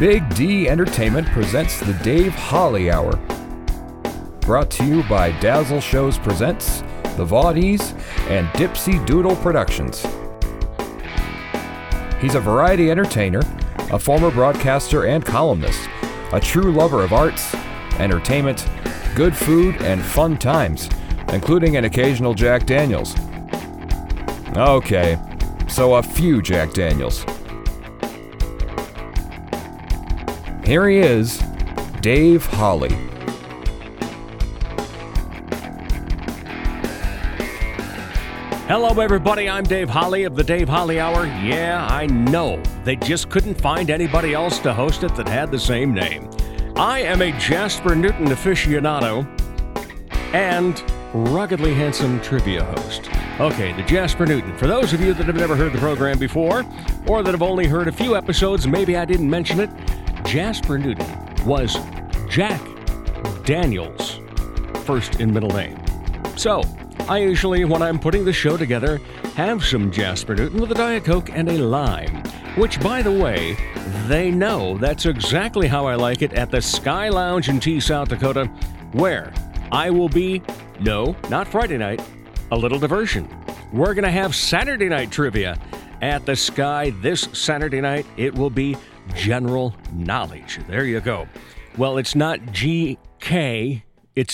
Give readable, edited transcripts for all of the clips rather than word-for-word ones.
Big D Entertainment presents the Dave Holly Hour. Brought to you by Dazzle Shows Presents, The Vaudees, and Dipsy Doodle Productions. He's a variety entertainer, a former broadcaster and columnist, a true lover of arts, entertainment, good food, and fun times, including an occasional Jack Daniels. Okay, so a few Jack Daniels. Here he is, Dave Holly. Hello, everybody. I'm Dave Holly of the Dave Holly Hour. Yeah, I know. They just couldn't find anybody else to host it that had the same name. I am a Jasper Newton aficionado and ruggedly handsome trivia host. Okay, the Jasper Newton. For those of you that have never heard the program before, or that have only heard a few episodes, maybe I didn't mention it, Jasper Newton was Jack Daniels' first and middle name. So, I usually, when I'm putting the show together, have some Jasper Newton with a Diet Coke and a lime, which, by the way, they know that's exactly how I like it at the Sky Lounge in Tea, South Dakota, where I will be, no, not Friday night, a little diversion. We're going to have Saturday night trivia at the Sky this Saturday night. It will be general knowledge. There you go. Well, it's not GK, it's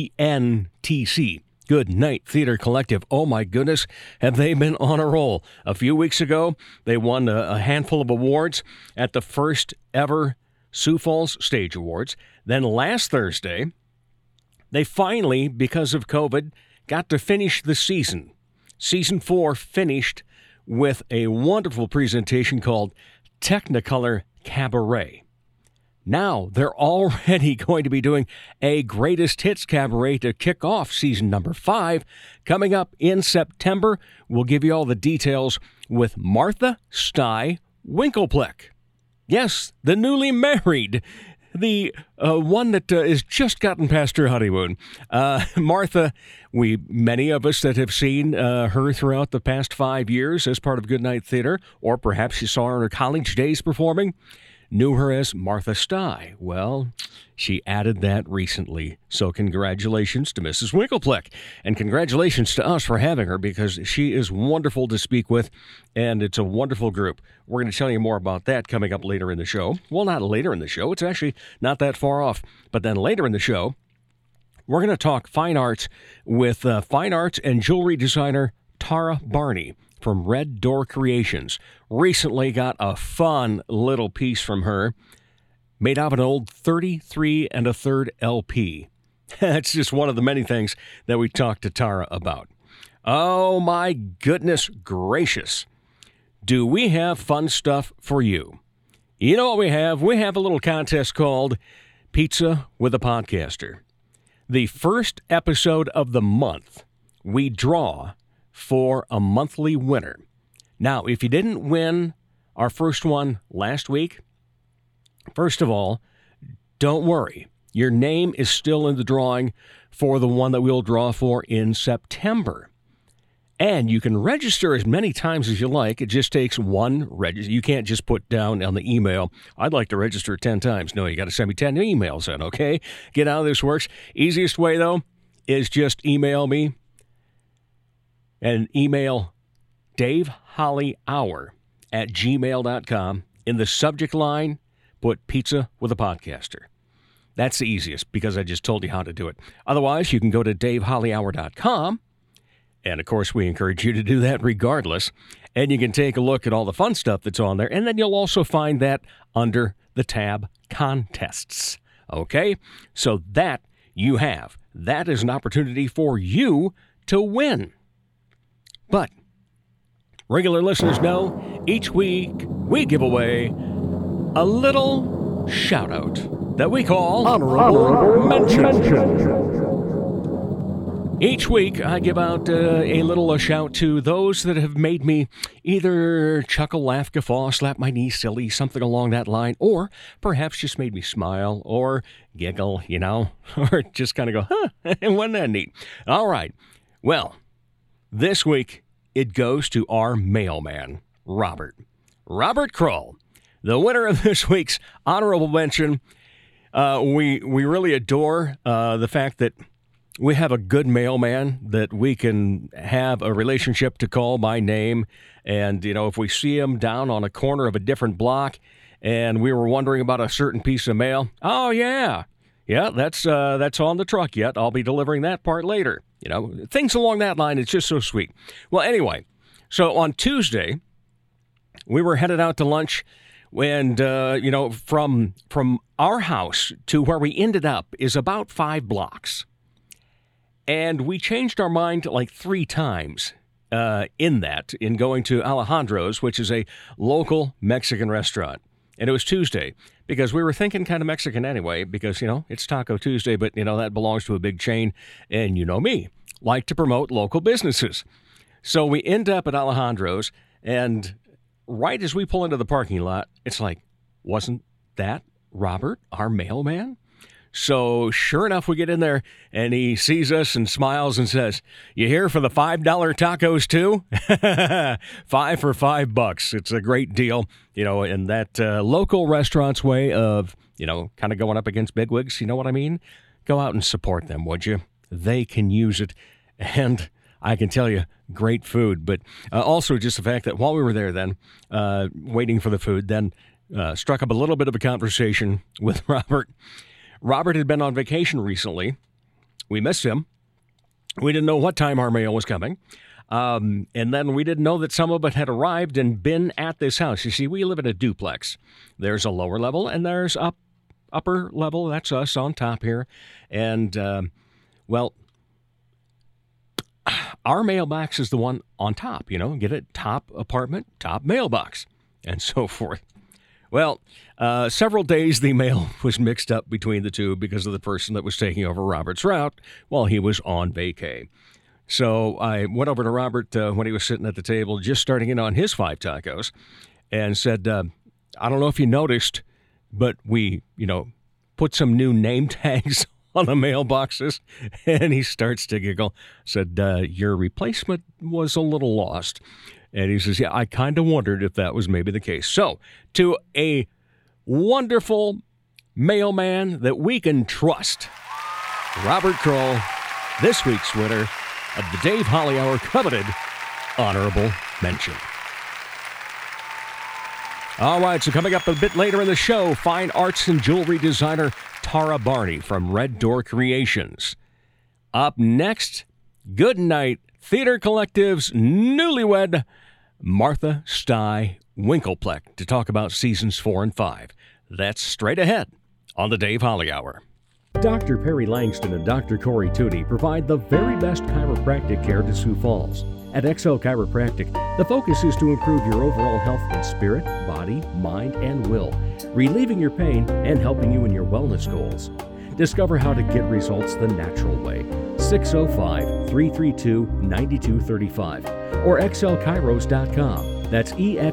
GNTC. Good Night Theater Collective. Oh my goodness, have they been on a roll? A few weeks ago, they won a handful of awards at the first ever Sioux Falls Stage Awards. Then last Thursday, they finally, because of COVID, got to finish the season. Season 4 finished with a wonderful presentation called Technicolor Cabaret. Now, they're already going to be doing a Greatest Hits Cabaret to kick off season number 5. Coming up in September, we'll give you all the details with Martha Stye Winklepleck. Yes, the newly married, the one that has just gotten past her honeymoon. Martha, many of us that have seen her throughout the past 5 years as part of Goodnight Theater, or perhaps you saw her in her college days performing, knew her as Martha Stye. Well, she added that recently. So congratulations to Mrs. Winklepleck. And congratulations to us for having her, because she is wonderful to speak with, and it's a wonderful group. We're going to tell you more about that coming up later in the show. Well, not later in the show. It's actually not that far off. But then later in the show, we're going to talk fine arts with fine arts and jewelry designer Tara Barney from Red Door Creations. Recently got a fun little piece from her made out of an old 33 1/3 LP. That's just one of the many things that we talked to Tara about. Oh my goodness gracious. Do we have fun stuff for you? You know what we have? We have a little contest called Pizza with a Podcaster. The first episode of the month, we draw for a monthly winner. Now, if you didn't win our first one last week, first of all, don't worry. Your name is still in the drawing for the one that we'll draw for in September. And you can register as many times as you like. It just takes one register. You can't just put down on the email, I'd like to register 10 times. No, you got to send me 10 emails in, okay? Get how this works. Easiest way, though, is just email me. And email davehollyhour@gmail.com. In the subject line, put Pizza with a Podcaster. That's the easiest, because I just told you how to do it. Otherwise, you can go to davehollyhour.com. And, of course, we encourage you to do that regardless. And you can take a look at all the fun stuff that's on there. And then you'll also find that under the tab Contests. Okay? So that you have. That is an opportunity for you to win. But regular listeners know each week we give away a little shout-out that we call Honorable Mention. Each week I give out a little shout to those that have made me either chuckle, laugh, guffaw, slap my knee silly, something along that line, or perhaps just made me smile or giggle, or just kind of go, huh, wasn't that neat? All right, well, this week, it goes to our mailman, Robert. Robert Kroll. The winner of this week's honorable mention, we really adore the fact that we have a good mailman that we can have a relationship to call by name. And, if we see him down on a corner of a different block and we were wondering about a certain piece of mail, oh, yeah, that's on the truck yet. I'll be delivering that part later. Things along that line. It's just so sweet. Well, anyway, so on Tuesday, we were headed out to lunch. And, from our house to where we ended up is about 5 blocks. And we changed our mind like 3 times in going to Alejandro's, which is a local Mexican restaurant. And it was Tuesday because we were thinking kind of Mexican anyway because, it's Taco Tuesday, but, that belongs to a big chain. And me, like to promote local businesses. So we end up at Alejandro's, and right as we pull into the parking lot, it's like, wasn't that Robert, our mailman? So sure enough, we get in there, and he sees us and smiles and says, "You here for the $5 tacos too?" 5 for $5. It's a great deal, in that local restaurant's way of, kind of going up against bigwigs. You know what I mean? Go out and support them, would you? They can use it. And I can tell you, great food. But also just the fact that while we were there then, waiting for the food, then struck up a little bit of a conversation with Robert. Robert had been on vacation recently. We missed him. We didn't know what time our mail was coming. And then we didn't know that some of it had arrived and been at this house. You see, we live in a duplex. There's a lower level and there's upper level. That's us on top here. And, our mailbox is the one on top, get it? Top apartment, top mailbox, and so forth. Well, several days the mail was mixed up between the two because of the person that was taking over Robert's route while he was on vacay. So I went over to Robert when he was sitting at the table, just starting in on his 5 tacos, and said, I don't know if you noticed, but we, put some new name tags on the mailboxes. And he starts to giggle, said, your replacement was a little lost. And he says, yeah, I kind of wondered if that was maybe the case. So, to a wonderful mailman that we can trust, Robert Kroll, this week's winner of the Dave Holly Hour coveted honorable mention. All right, so coming up a bit later in the show, fine arts and jewelry designer Tara Barney from Red Door Creations. Up next, Good Night Theater Collective's newlywed Martha Sty Winklepleck to talk about seasons 4 and 5. That's straight ahead on the Dave Holly Hour. Dr. Perry Langston and Dr. Corey Tootie provide the very best chiropractic care to Sioux Falls. At XL Chiropractic, the focus is to improve your overall health in spirit, body, mind, and will, relieving your pain and helping you in your wellness goals. Discover how to get results the natural way. 605-332-9235 or xlchiros.com. That's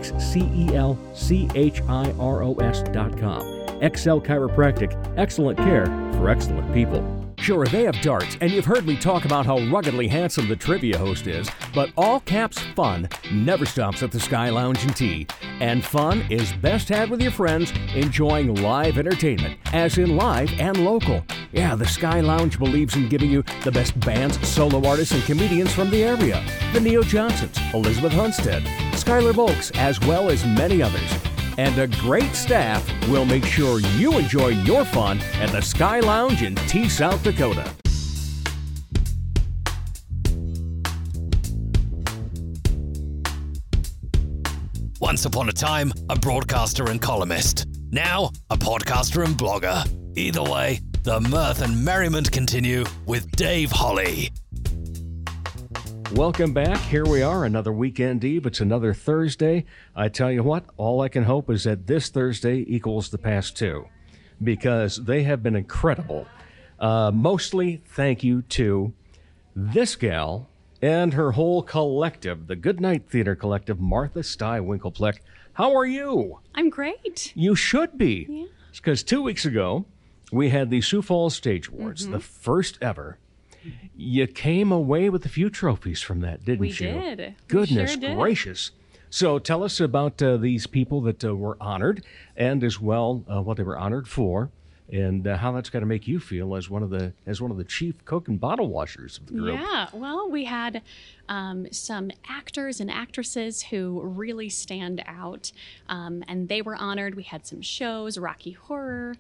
EXCELCHIROS.com. XL Chiropractic, excellent care for excellent people. Sure, they have darts, and you've heard me talk about how ruggedly handsome the trivia host is, but all caps fun never stops at the Sky Lounge and Tea. And fun is best had with your friends enjoying live entertainment, as in live and local. Yeah, the Sky Lounge believes in giving you the best bands, solo artists, and comedians from the area. The Neo Johnsons, Elizabeth Hunstead, Skylar Volks, as well as many others. And a great staff will make sure you enjoy your fun at the Sky Lounge in Tea, South Dakota. Once upon a time, a broadcaster and columnist. Now, a podcaster and blogger. Either way, the mirth and merriment continue with Dave Holly. Welcome back. Here we are, another Weekend Eve. It's another Thursday. I tell you what, all I can hope is that this Thursday equals the past two, because they have been incredible. Mostly thank you to this gal and her whole collective, the Good Night Theater Collective, Martha Sty Winklepleck. How are you? I'm great. You should be. Yeah. Because 2 weeks ago, we had the Sioux Falls Stage Awards, the first ever. You came away with a few trophies from that, didn't you? We did. Goodness We sure did. gracious. So tell us about these people that were honored, and as well what they were honored for, and how that's got to make you feel as one of the chief cook and bottle washers of the group. Yeah, well, we had some actors and actresses who really stand out, and they were honored. We had some shows, Rocky Horror.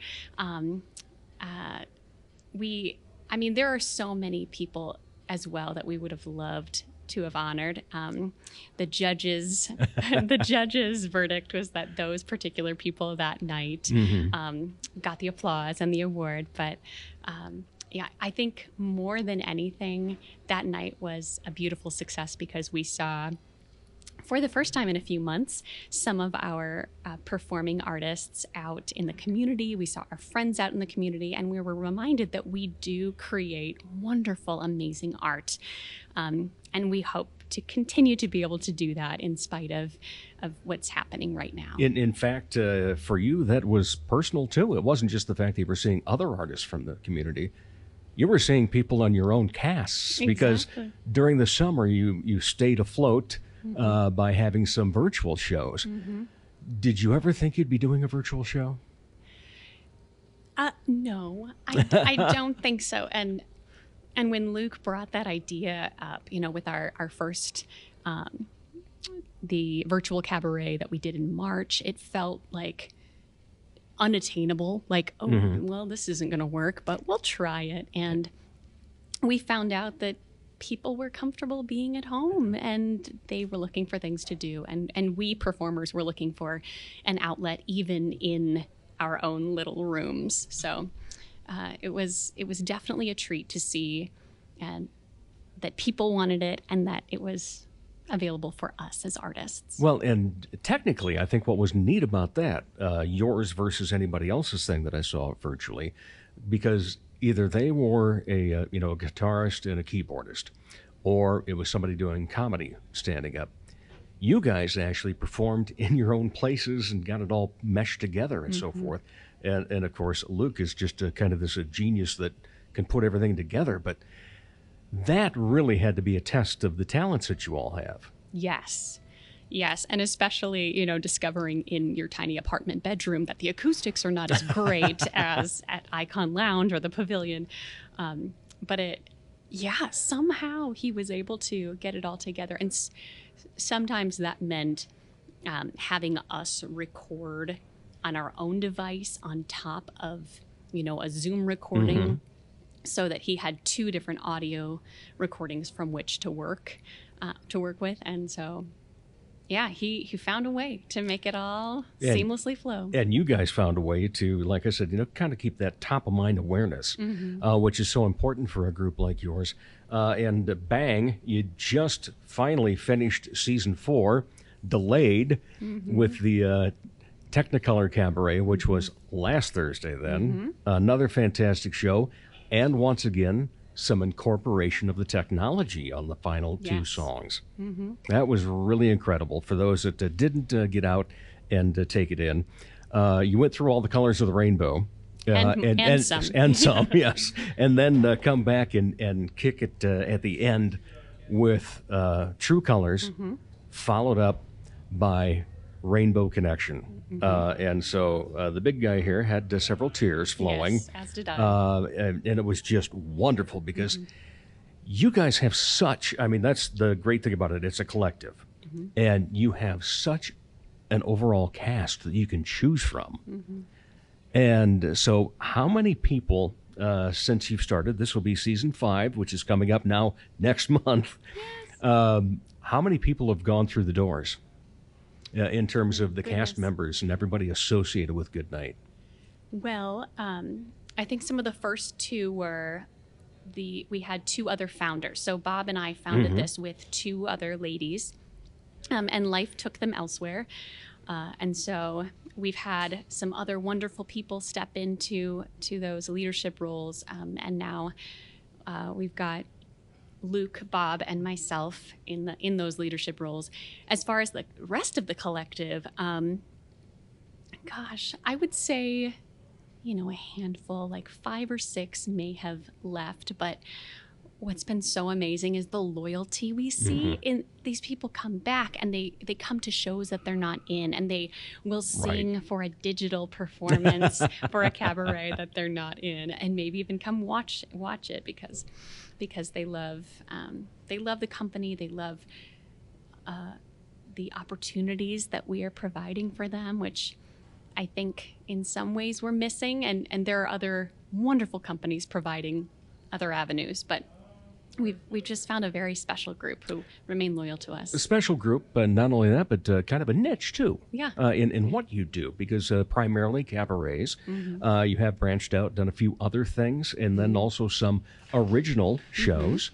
There are so many people as well that we would have loved to have honored. The judges' verdict was that those particular people that night got the applause and the award. But I think more than anything, that night was a beautiful success because we saw, for the first time in a few months, some of our performing artists out in the community. We saw our friends out in the community, and we were reminded that we do create wonderful, amazing art. And we hope to continue to be able to do that in spite of what's happening right now. In fact, for you, that was personal too. It wasn't just the fact that you were seeing other artists from the community. You were seeing people on your own casts, because during the summer you stayed afloat by having some virtual shows. Did you ever think you'd be doing a virtual show? No, I don't think so. And when Luke brought that idea up, with our first, the virtual cabaret that we did in March, it felt like unattainable. Like, well, this isn't going to work, but we'll try it. And we found out that people were comfortable being at home and they were looking for things to do. And we performers were looking for an outlet even in our own little rooms. So it was definitely a treat to see that people wanted it and that it was available for us as artists. Well, and technically, I think what was neat about that, yours versus anybody else's thing that I saw virtually, because either they were a guitarist and a keyboardist, or it was somebody doing comedy standing up. You guys actually performed in your own places and got it all meshed together and so forth. And of course, Luke is just a genius that can put everything together. But that really had to be a test of the talents that you all have. Yes. And especially, discovering in your tiny apartment bedroom that the acoustics are not as great as at Icon Lounge or the Pavilion. But somehow he was able to get it all together. And sometimes that meant having us record on our own device on top of, a Zoom recording, so that he had two different audio recordings from which to work with. And so, he found a way to make it all seamlessly flow. And you guys found a way to, like I said, kind of keep that top of mind awareness, which is so important for a group like yours. And bang, you just finally finished season 4, delayed with the Technicolor Cabaret, which was last Thursday then. Another fantastic show. And once again, some incorporation of the technology on the final 2 songs. That was really incredible for those that didn't get out and take it in. You went through all the colors of the rainbow. And some. And some, yes. And then come back and kick it at the end with True Colors, followed up by Rainbow Connection. And so the big guy here had several tears flowing. Yes, as did I. And it was just wonderful because you guys have that's the great thing about it. It's a collective. And you have such an overall cast that you can choose from. And so how many people, since you've started, this will be season 5, which is coming up now next month. How many people have gone through the doors? In terms of the cast members and everybody associated with Goodnight? Well, I think some of the first 2 were we had 2 other founders. So Bob and I founded this with 2 other ladies, and life took them elsewhere. And so we've had some other wonderful people step into those leadership roles. And now we've got Luke, Bob, and myself in those leadership roles. As far as the rest of the collective, I would say, a handful, like 5 or 6 may have left, but what's been so amazing is the loyalty we see in these people come back and they come to shows that they're not in, and they will sing for a digital performance for a cabaret that they're not in, and maybe even come watch it because they love the company, they love the opportunities that we are providing for them, which I think in some ways we're missing, and there are other wonderful companies providing other avenues, but we've just found a very special group who remain loyal to us. A special group, not only that, but kind of a niche too. Yeah. In what you do, because primarily cabarets, you have branched out, done a few other things, and then also some original shows.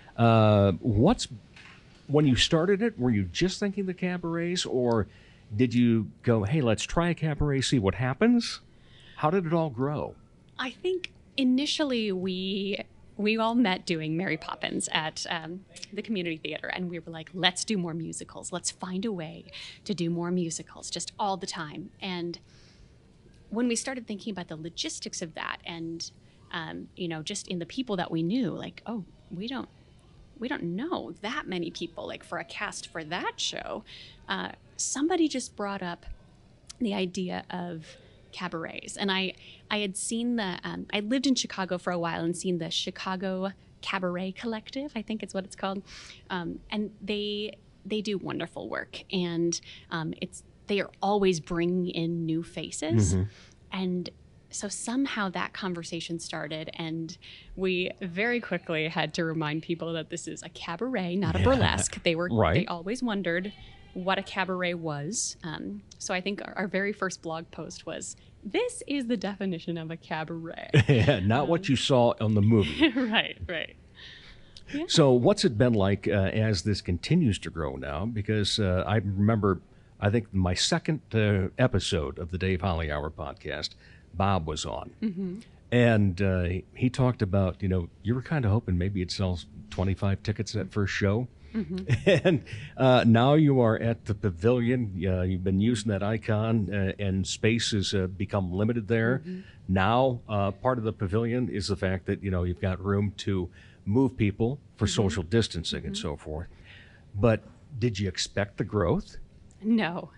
When you started it, were you just thinking the cabarets, or did you go, hey, let's try a cabaret, see what happens? How did it all grow? I think initially we all met doing Mary Poppins at the community theater, and we were like, let's do more musicals. Let's find a way to do more musicals just all the time. And when we started thinking about the logistics of that and, just in the people that we knew, like, oh, we don't know that many people, like for a cast for that show. Somebody just brought up the idea of cabarets. And I had seen I lived in Chicago for a while and seen the Chicago Cabaret Collective, I think it's what it's called. And they do wonderful work. And they are always bringing in new faces. And so somehow that conversation started, and we very quickly had to remind people that this is a cabaret, not a burlesque. They always wondered what a cabaret was. So I think our very first blog post was, this is the definition of a cabaret. Not what you saw on the movie. Right. Yeah. So what's it been like as this continues to grow now? Because I remember, I think my second episode of the Dave Holly Hour podcast, Bob was on. And he talked about, you were kind of hoping maybe it sells 25 tickets that first show. And now you are at the Pavilion. You've been using that icon, and space has become limited there. Now, part of the Pavilion is the fact that, you've got room to move people for social distancing and so forth. But did you expect the growth? No.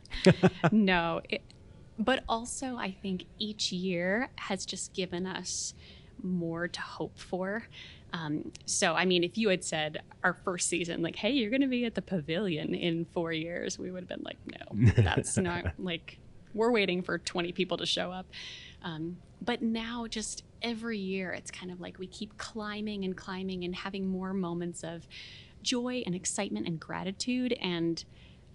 But also, I think each year has just given us more to hope for. So, I mean, if you had said our first season, like, hey, you're going to be at the Pavilion in 4 years, we would have been like, no, that's not, like, we're waiting for 20 people to show up. But now just every year, it's kind of like we keep climbing and having more moments of joy and excitement and gratitude. And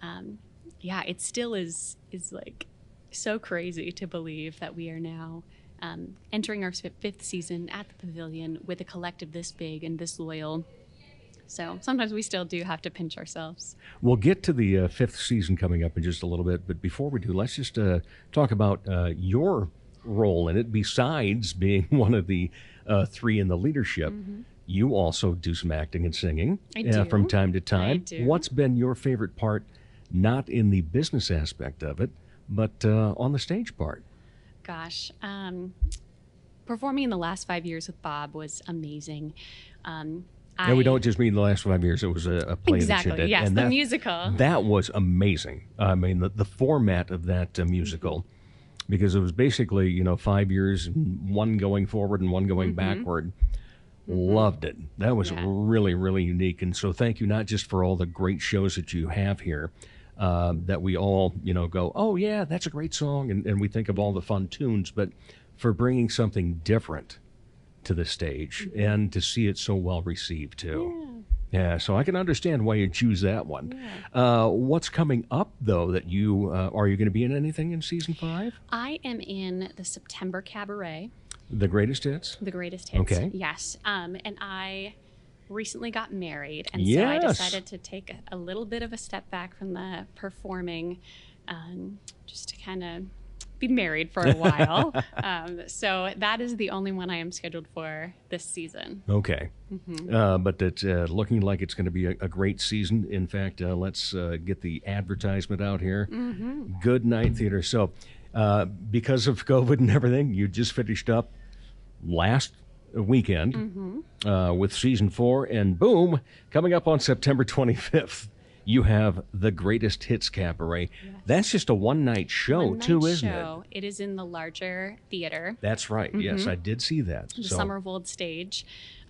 it still is like so crazy to believe that we are now entering our fifth season at the Pavilion with a collective this big and this loyal. So sometimes we still do have to pinch ourselves. We'll get to the fifth season coming up in just a little bit, but before we do, let's just talk about your role in it. Besides being one of the three in the leadership, you also do some acting and singing from time to time. I do. What's been your favorite part, not in the business aspect of it, but on the stage part? Gosh, performing in the last 5 years with Bob was amazing. And we don't just mean the last 5 years. It was a play that you did. Yes, and the musical. That was amazing. I mean, the format of that musical, because it was basically, 5 years, one going forward and one going backward. Loved it. That was really, really unique. And so thank you, not just for all the great shows that you have here, that we all, go, oh, yeah, that's a great song, and we think of all the fun tunes, but for bringing something different to the stage and to see it so well received, too. Yeah, so I can understand why you choose that one. What's coming up, though, that you, are you going to be in anything in season 5? I am in the September Cabaret. The Greatest Hits? The Greatest Hits, okay. Yes. And I recently got married, and so I decided to take a little bit of a step back from the performing, just to kind of be married for a while. So that is the only one I am scheduled for this season. Okay. But it's looking like it's going to be a great season. In fact, let's get the advertisement out here. Good Night Theater. So because of COVID and everything, you just finished up last weekend with season 4, and boom, coming up on September 25th, you have the Greatest Hits Cabaret. Yes. That's just a one-night show, too, isn't it? It is in the larger theater. That's right. Yes, I did see that. The Summervold stage.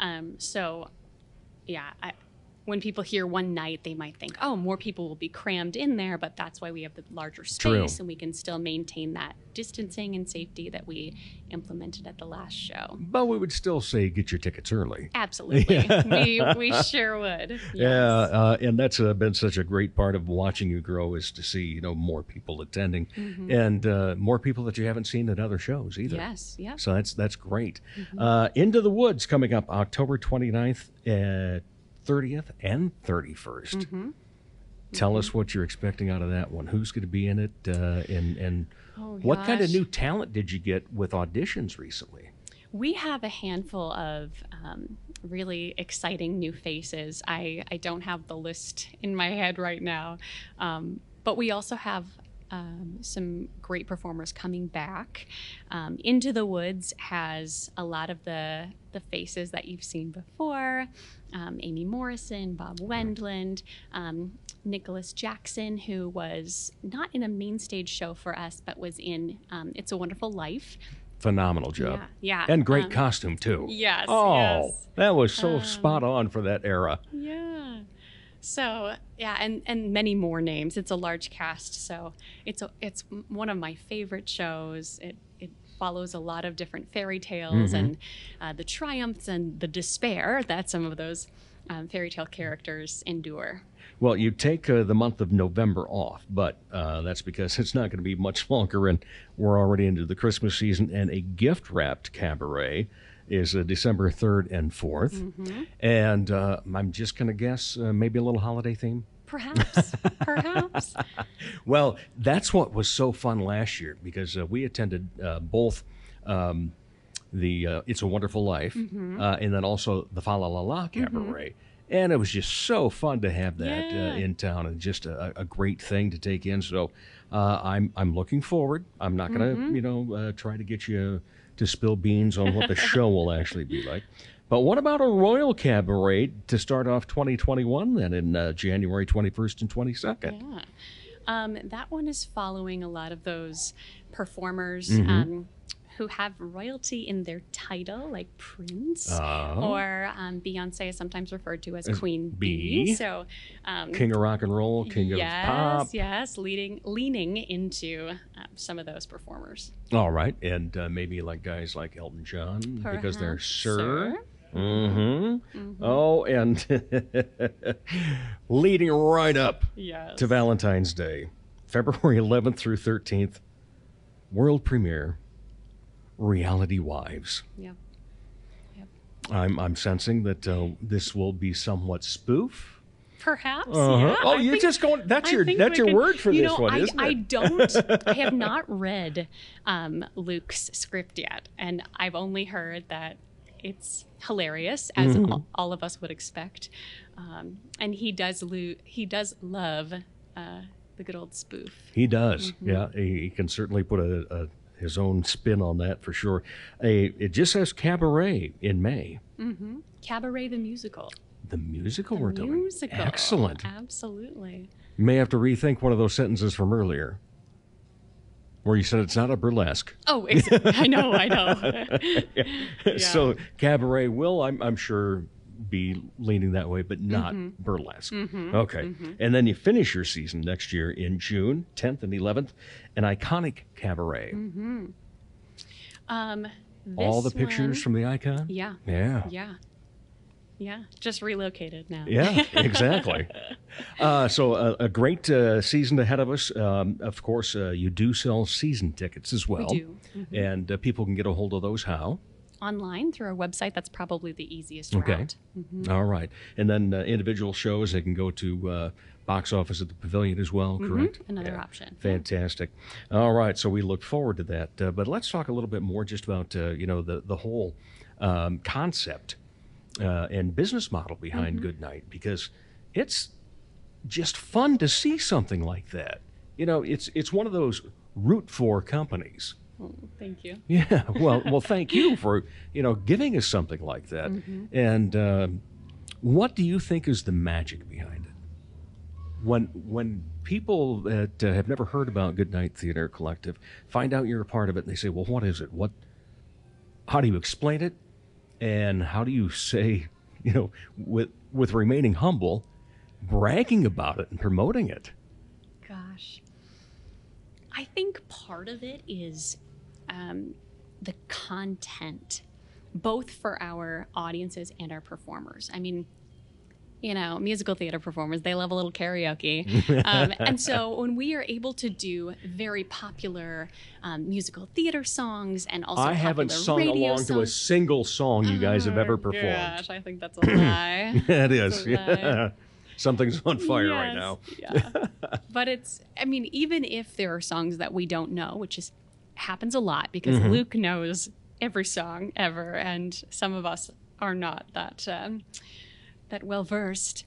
When people hear one night, they might think, oh, more people will be crammed in there, but that's why we have the larger space, and we can still maintain that distancing and safety that we implemented at the last show. But we would still say get your tickets early. Absolutely. We sure would. Yes. Yeah, and that's been such a great part of watching you grow, is to see, more people attending and more people that you haven't seen at other shows either. Yes, yeah. So that's great. Into the Woods coming up October 29th at 30th and 31st. Tell us what you're expecting out of that one. Who's going to be in it, and what kind of new talent did you get with auditions recently? We have a handful of really exciting new faces. I don't have the list in my head right now, but we also have some great performers coming back. Into the Woods has a lot of the faces that you've seen before. Amy Morrison, Bob Wendland, Nicholas Jackson, who was not in a main stage show for us, but was in It's a Wonderful Life. Phenomenal job. Yeah. And great costume, too. Yes. Oh, yes. That was so spot on for that era. Yeah. So, and many more names. It's a large cast, so it's one of my favorite shows. It follows a lot of different fairy tales and the triumphs and the despair that some of those fairy tale characters endure. Well, you take the month of November off, but that's because it's not going to be much longer, and we're already into the Christmas season, and a gift-wrapped cabaret is December 3rd and 4th. And I'm just going to guess maybe a little holiday theme? Perhaps. Well, that's what was so fun last year, because we attended both the It's a Wonderful Life and then also the Fa La La La Cabaret. And it was just so fun to have that in town, and just a great thing to take in. So I'm looking forward. I'm not going to, try to get you to spill beans on what the show will actually be like. But what about a Royal Cabaret to start off 2021 then in January 21st and 22nd? Yeah. That one is following a lot of those performers who have royalty in their title, like Prince, or Beyonce is sometimes referred to as Queen Bee. So, King of rock and roll, king of pop. Yes, leaning into some of those performers. All right, and maybe like guys like Elton John, because they're Sir. Oh, and leading right up to Valentine's Day, February 11th through 13th, world premiere, Reality Wives. Yep. I'm sensing that this will be somewhat spoof. Perhaps. Yeah. Oh, you're just going. That's your word for this one, isn't it? I have not read Luke's script yet, and I've only heard that it's hilarious, as all of us would expect, and he does love the good old spoof. He does. Yeah, he can certainly put his own spin on that for sure. It just says Cabaret in May. Cabaret the musical. The musical we're doing. Musical. Excellent. Absolutely. You may have to rethink one of those sentences from earlier, where you said it's not a burlesque. Oh, I know. Yeah. So Cabaret will, I'm sure, be leaning that way, but not burlesque. Okay. And then you finish your season next year in June 10th and 11th, an iconic cabaret. All the pictures from the icon? Yeah, just relocated now. Yeah, exactly. So a great season ahead of us. Of course, you do sell season tickets as well. We do. And people can get a hold of those how? Online through our website. That's probably the easiest route. All right. And then individual shows, they can go to box office at the Pavilion as well, correct? Another option. Fantastic. All right. So we look forward to that. But let's talk a little bit more just about, the whole concept and business model behind Goodnight, because it's just fun to see something like that. It's one of those root for companies Oh, thank you. Yeah, well, thank you for giving us something like that. And what do you think is the magic behind it? When people that have never heard about Goodnight Theater Collective find out you're a part of it, and they say, "Well, what is it? How do you explain it? And how do you say, with remaining humble, bragging about it and promoting it?" Gosh. I think part of it is the content, both for our audiences and our performers. I mean, musical theater performers, they love a little karaoke. And so when we are able to do very popular musical theater songs and also I haven't sung along to a single song you guys have ever performed. Gosh, I think that's a lie. It is. Yeah. Something's on fire right now. Yeah. But even if there are songs that we don't know, which happens a lot because Luke knows every song ever, and some of us are not that well versed.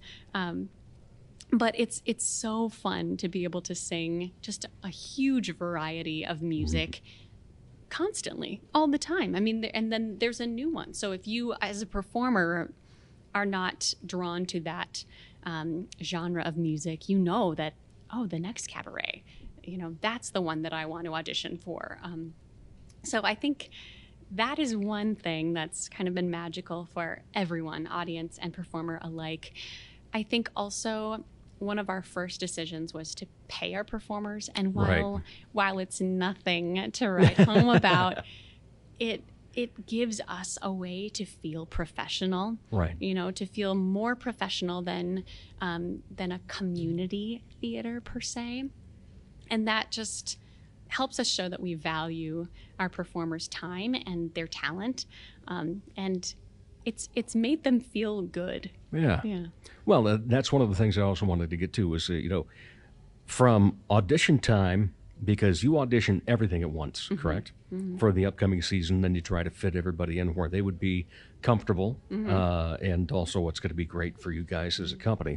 But it's so fun to be able to sing just a huge variety of music constantly, all the time. I mean, and then there's a new one. So if you, as a performer, are not drawn to that genre of music, that, the next cabaret, that's the one that I want to audition for. So I think that is one thing that's kind of been magical for everyone, audience and performer alike. I think also one of our first decisions was to pay our performers. And while it's nothing to write home about, it gives us a way to feel professional, right? To feel more professional than a community theater per se. And that just helps us show that we value our performers' time and their talent. And it's made them feel good. Yeah. Well, that's one of the things I also wanted to get to was, from audition time, because you audition everything at once, correct? For the upcoming season, then you try to fit everybody in where they would be comfortable, and also what's going to be great for you guys as a company.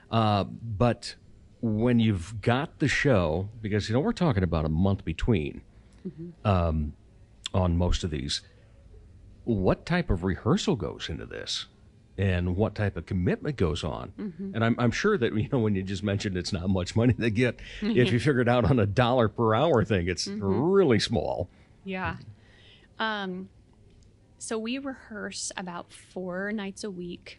But when you've got the show, because we're talking about a month between on most of these, what type of rehearsal goes into this? And what type of commitment goes on? And I'm sure that, when you just mentioned it's not much money they get, if you figure it out on $1 per hour thing, it's really small. Yeah. So we rehearse about 4 nights a week.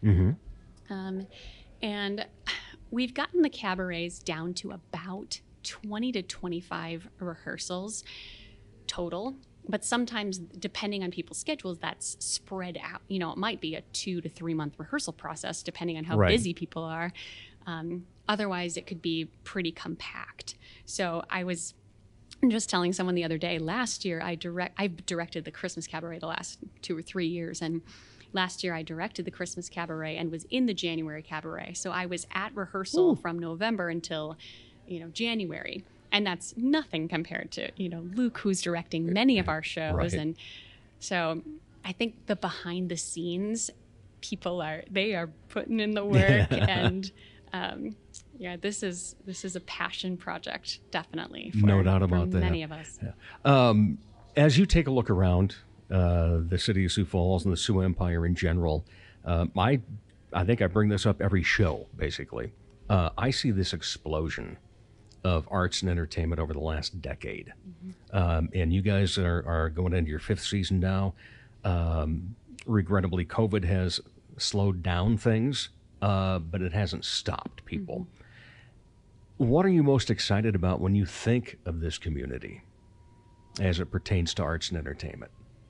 And we've gotten the cabarets down to about 20 to 25 rehearsals total. But sometimes, depending on people's schedules, that's spread out. It might be a 2 to 3 month rehearsal process, depending on how busy people are. Otherwise, it could be pretty compact. So I was just telling someone the other day, last year I've directed the Christmas Cabaret the last 2 or 3 years. And last year I directed the Christmas Cabaret and was in the January Cabaret. So I was at rehearsal from November until, January. And that's nothing compared to, Luke, who's directing many of our shows. Right. And so I think the behind the scenes people are putting in the work. And this is a passion project, definitely. No doubt about that. Many of us. Yeah. As you take a look around the city of Sioux Falls and the Sioux Empire in general, I think I bring this up every show, basically. I see this explosion of arts and entertainment over the last decade. And you guys are going into your 5th season now. Regrettably, COVID has slowed down things, but it hasn't stopped people. What are you most excited about when you think of this community as it pertains to arts and entertainment?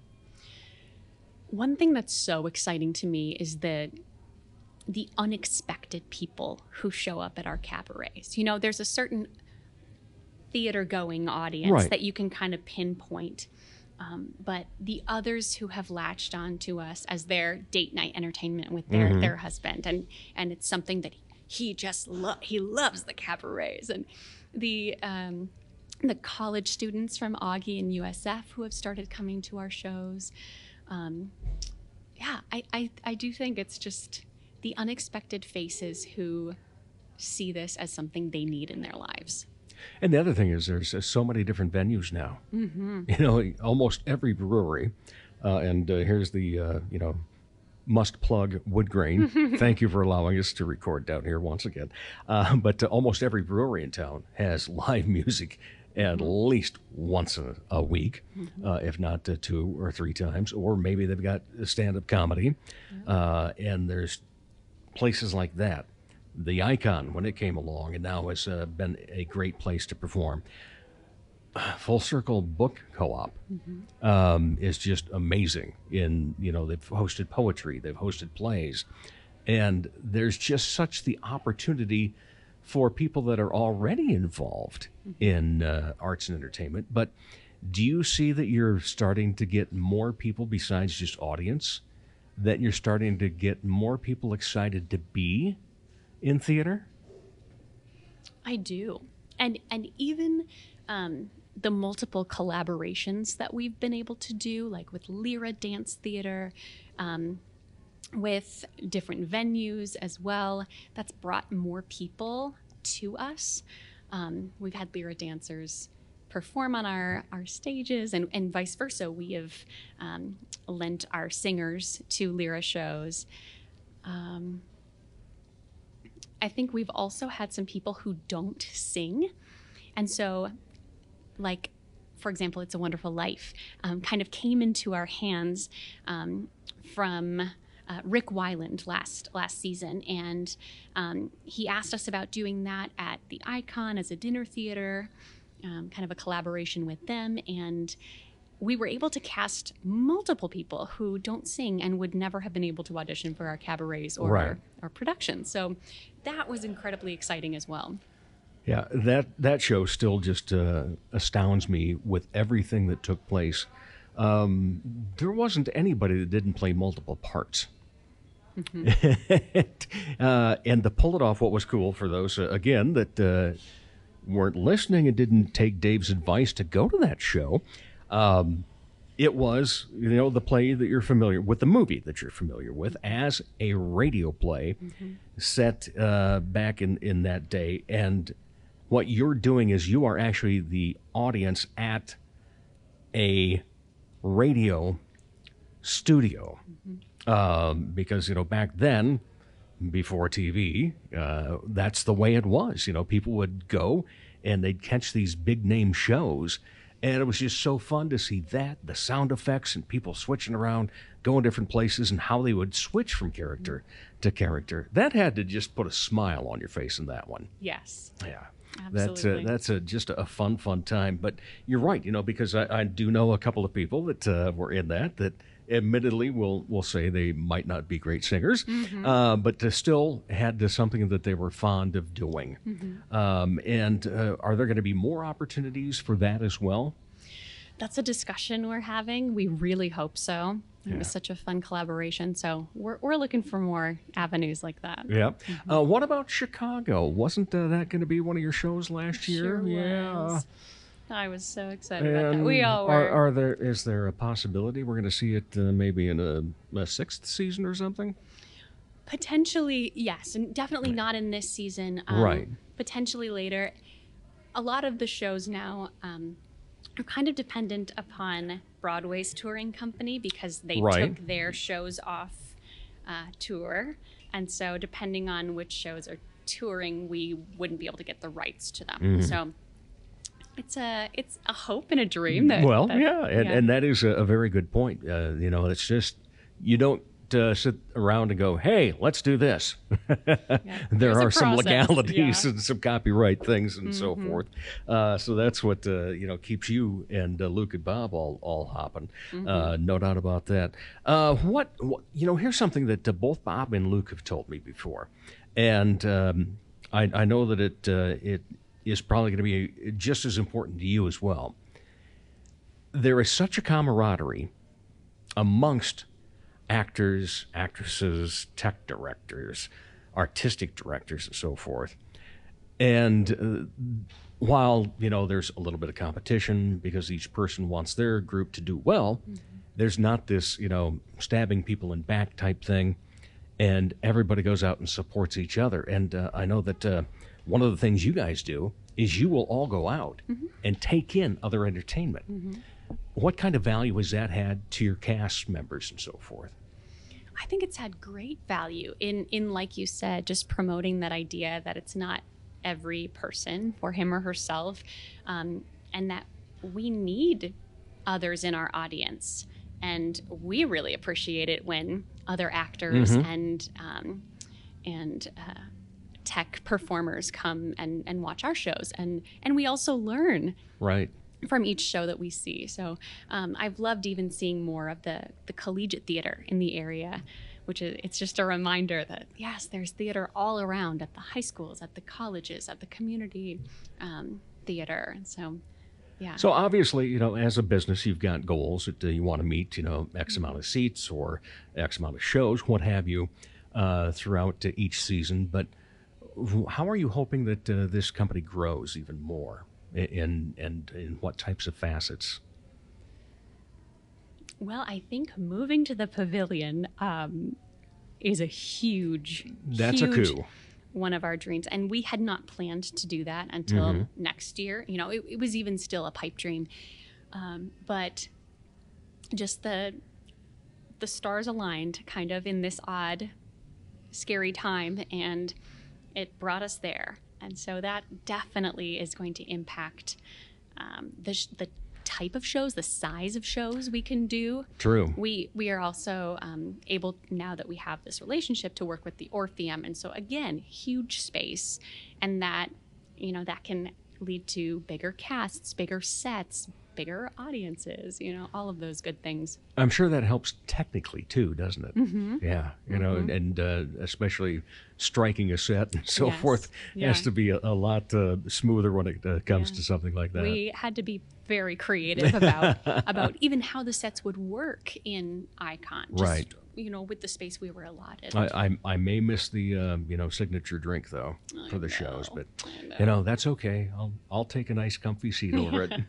One thing that's so exciting to me is the unexpected people who show up at our cabarets. There's a certain theater-going audience that you can kind of pinpoint. But the others who have latched on to us as their date night entertainment with their husband, and it's something that he just he loves the cabarets, and the college students from Augie and USF who have started coming to our shows. I do think it's just the unexpected faces who see this as something they need in their lives. And the other thing is there's so many different venues now. Mm-hmm. You know, almost every brewery, and here's the, you know, must plug Wood Grain. Thank you for allowing us to record down here once again. But almost every brewery in town has live music at least once a week, if not 2 or 3 times, or maybe they've got stand-up comedy. And there's places like that. The Icon, when it came along, and now has been a great place to perform. Full Circle Book Co-op is just amazing. In, you know, they've hosted poetry, they've hosted plays, and there's just such the opportunity for people that are already involved in arts and entertainment. But do you see that you're starting to get more people besides just audience, that you're starting to get more people excited to be in theater? I do. And even the multiple collaborations that we've been able to do, like with Lyra Dance Theater, with different venues as well, that's brought more people to us. We've had Lyra dancers perform on our stages, and vice versa. We have lent our singers to Lyra shows. I think we've also had some people who don't sing. And so, like, for example, It's a Wonderful Life kind of came into our hands from Rick Weiland last season. And he asked us about doing that at the Icon as a dinner theater, kind of a collaboration with them. And we were able to cast multiple people who don't sing and would never have been able to audition for our cabarets or our productions. So that was incredibly exciting as well. Yeah, that show still just astounds me with everything that took place. There wasn't anybody that didn't play multiple parts. And to pull it off, what was cool for those, again, that weren't listening and didn't take Dave's advice to go to that show, it was, you know, the play that you're familiar with, the movie that you're familiar with, as a radio play set back in that day. And what you're doing is you are actually the audience at a radio studio. Because, you know, back then, before TV, that's the way it was. You know, people would go and they'd catch these big name shows, and it was just so fun to see that, the sound effects and people switching around, going different places, and how they would switch from character to character. That had to just put a smile on your face in that one. Yes. Yeah. Absolutely. That's just a fun time. But you're right, you know, because I do know a couple of people that were in that admittedly will say they might not be great singers, but still had something that they were fond of doing. And are there going to be more opportunities for that as well? That's a discussion we're having. We really hope so. It was such a fun collaboration. So we're looking for more avenues like that. Yeah. What about Chicago? Wasn't that going to be one of your shows last year? Sure Yeah. was. I was so excited about that. We all were. Is there a possibility we're going to see it maybe in a 6th season or something? Potentially, yes. And definitely not in this season. Right. Potentially later. A lot of the shows now are kind of dependent upon Broadway's touring company because they took their shows off tour. And so depending on which shows are touring, we wouldn't be able to get the rights to them. So it's a hope and a dream. And that is a very good point. You know, it's just, you don't sit around and go, hey, let's do this. There are some legalities and some copyright things and so forth. So that's what, you know, keeps you and Luke and Bob all hopping. No doubt about that. What you know, here's something that both Bob and Luke have told me before. And I know that it is probably going to be just as important to you as well. There is such a camaraderie amongst actors, actresses, tech directors, artistic directors, and so forth. And while, you know, there's a little bit of competition because each person wants their group to do well, there's not this, you know, stabbing people in back type thing. And everybody goes out and supports each other. And I know that one of the things you guys do is you will all go out and take in other entertainment. What kind of value has that had to your cast members and so forth? I think it's had great value in like you said, just promoting that idea that it's not every person for him or herself, and that we need others in our audience. And we really appreciate it when other actors and tech performers come and watch our shows. And we also learn from each show that we see. So I've loved even seeing more of the collegiate theater in the area, it's just a reminder that, yes, there's theater all around at the high schools, at the colleges, at the community theater. And so, yeah. So obviously, as a business, you've got goals that you want to meet, X amount of seats or X amount of shows, what have you, throughout each season. But how are you hoping that this company grows even more, and in what types of facets? Well, I think moving to the pavilion is a huge a coup. One of our dreams. And we had not planned to do that until next year. It was even still a pipe dream. But just the stars aligned kind of in this odd, scary time, and it brought us there. And so that definitely is going to impact the type of shows, the size of shows we can do. True. We are also able, now that we have this relationship, to work with the Orpheum. And so again, huge space. And that, that can lead to bigger casts, bigger sets, bigger audiences, all of those good things. I'm sure that helps technically too, doesn't it? Yeah, and especially striking a set and so forth has to be a lot smoother when it comes to something like that. We had to be very creative about even how the sets would work in Icon. Just, with the space we were allotted. I may miss the signature drink though for the shows, but that's okay. I'll take a nice comfy seat over it.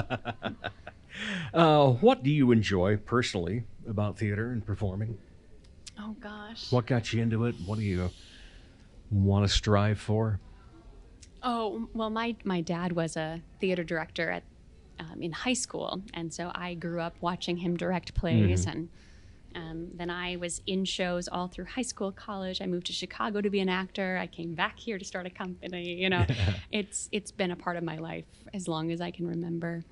What do you enjoy personally about theater and performing? Oh gosh. What got you into it? What do you want to strive for? Oh, well, my dad was a theater director in high school, and so I grew up watching him direct plays, and then I was in shows all through high school, college. I moved to Chicago to be an actor. I came back here to start a company. It's been a part of my life as long as I can remember.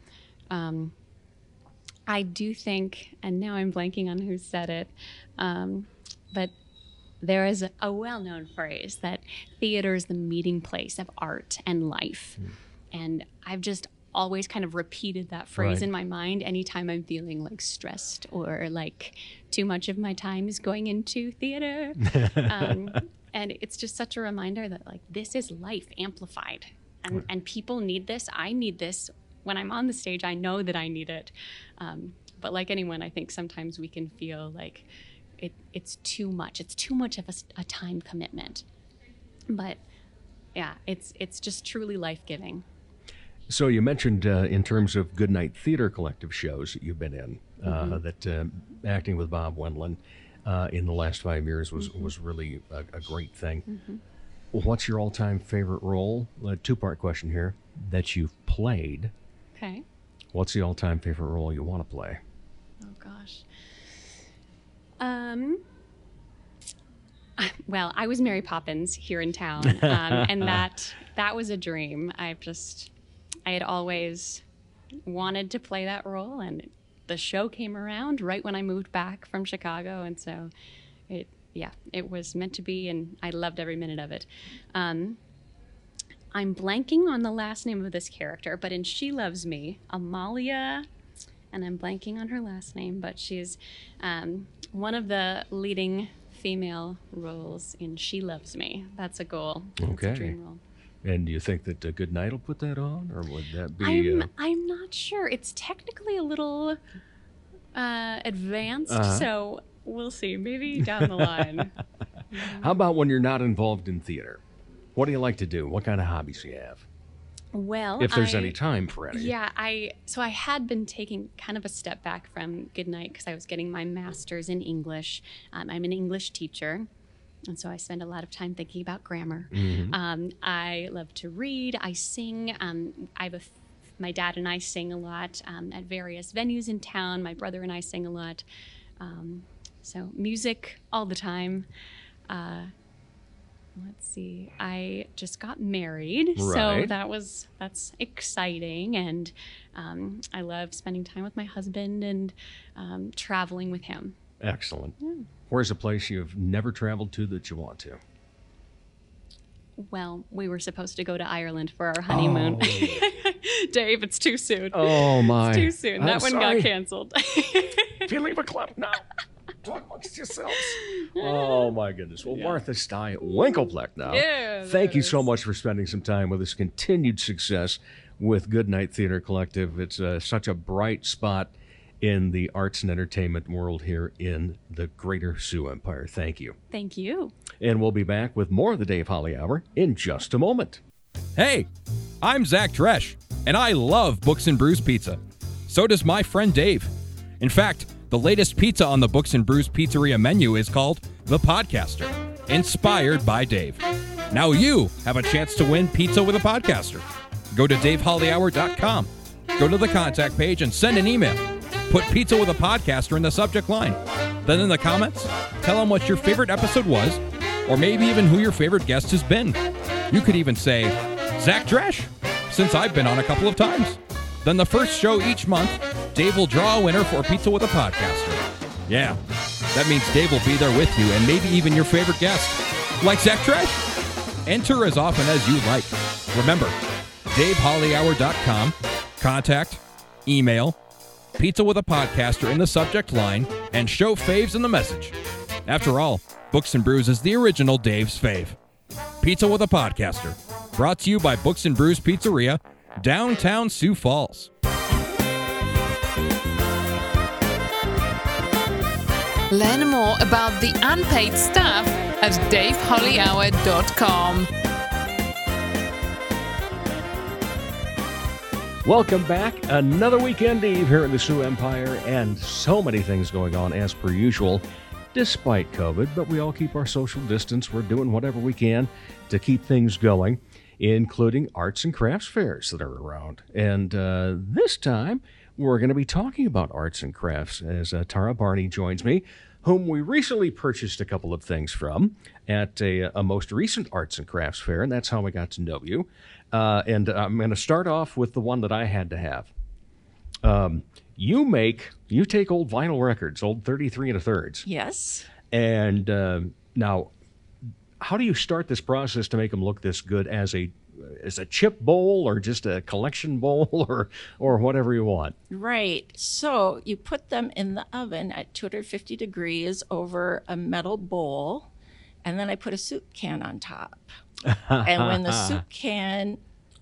I do think, and now I'm blanking on who said it, but there is a well-known phrase that theater is the meeting place of art and life. And I've just always kind of repeated that phrase in my mind anytime I'm feeling like stressed or like too much of my time is going into theater. And it's just such a reminder that like this is life amplified, and people need this. I need this. When I'm on the stage, I know that I need it. But like anyone, I think sometimes we can feel like it's too much. It's too much of a time commitment. But yeah, it's just truly life-giving. So you mentioned in terms of Goodnight Theater Collective shows that you've been in, that acting with Bob Wendland in the last 5 years was really a great thing. What's your all-time favorite role? A two-part question here that you've played. Okay. What's the all-time favorite role you want to play? Oh gosh. Well, I was Mary Poppins here in town, and that was a dream. I had always wanted to play that role, and the show came around right when I moved back from Chicago, and so it was meant to be, and I loved every minute of it. I'm blanking on the last name of this character, but in She Loves Me, Amalia, and I'm blanking on her last name, but she's one of the leading female roles in She Loves Me. That's a goal. Okay. That's a dream role. And do you think that Good Night will put that on, or would that be... I'm not sure. It's technically a little advanced, so we'll see. Maybe down the line. How about when you're not involved in theater? What do you like to do? What kind of hobbies do you have? Well, if there's any time for any. Yeah, I had been taking kind of a step back from Goodnight because I was getting my master's in English. I'm an English teacher, And so I spend a lot of time thinking about grammar. Mm-hmm. I love to read. I sing. My dad and I sing a lot at various venues in town. My brother and I sing a lot. So music all the time. Let's see. I just got married, so Right. that's exciting, and I love spending time with my husband and traveling with him. Excellent. Where's a place you've never traveled to that you want to? Well, we were supposed to go to Ireland for our honeymoon. Dave, it's too soon. Oh, my. It's too soon. That one sorry. got canceled. If you leave a club now, talk amongst yourselves. Oh, my goodness. Well, Martha Stye, Winklepleck now. Yeah, Thank you that so is. much for spending some time with us. Continued success with Goodnight Theater Collective. It's such a bright spot in the arts and entertainment world here in the Greater Sioux Empire. Thank you. Thank you. And we'll be back with more of the Dave Holly Hour in just a moment. Hey, I'm Zach Dresch, and I love Books and Brews Pizza. So does my friend Dave. In fact, the latest pizza on the Books and Brews Pizzeria menu is called The Podcaster, inspired by Dave. Now you have a chance to win pizza with a podcaster. Go to davehollyhour.com, go to the contact page, and send an email. Put pizza with a podcaster in the subject line. Then in the comments, tell them what your favorite episode was, or maybe even who your favorite guest has been. You could even say, Zach Dresch, since I've been on a couple of times. Then the first show each month, Dave will draw a winner for pizza with a podcaster. Yeah, that means Dave will be there with you and maybe even your favorite guest, like Zach Dresch. Enter as often as you like. Remember, davehollyhour.com, contact, email, pizza with a podcaster in the subject line, and show faves in the message. After all, Books and Brews is the original Dave's fave. Pizza with a podcaster, brought to you by Books and Brews Pizzeria, downtown Sioux Falls. Learn more about the unpaid staff at davehollyhour.com. Welcome back. Another weekend eve here in the Sioux Empire, and so many things going on as per usual, despite COVID, but we all keep our social distance. We're doing whatever we can to keep things going, including arts and crafts fairs that are around. And this time, we're going to be talking about arts and crafts as Tara Barney joins me, whom we recently purchased a couple of things from at a most recent arts and crafts fair, and that's how we got to know you. And I'm going to start off with the one that I had to have. You take old vinyl records, old 33 1/3s. Yes. And now, how do you start this process to make them look this good as a chip bowl or just a collection bowl or whatever you want? Right. So you put them in the oven at 250 degrees over a metal bowl, and then I put a soup can on top. And when the soup can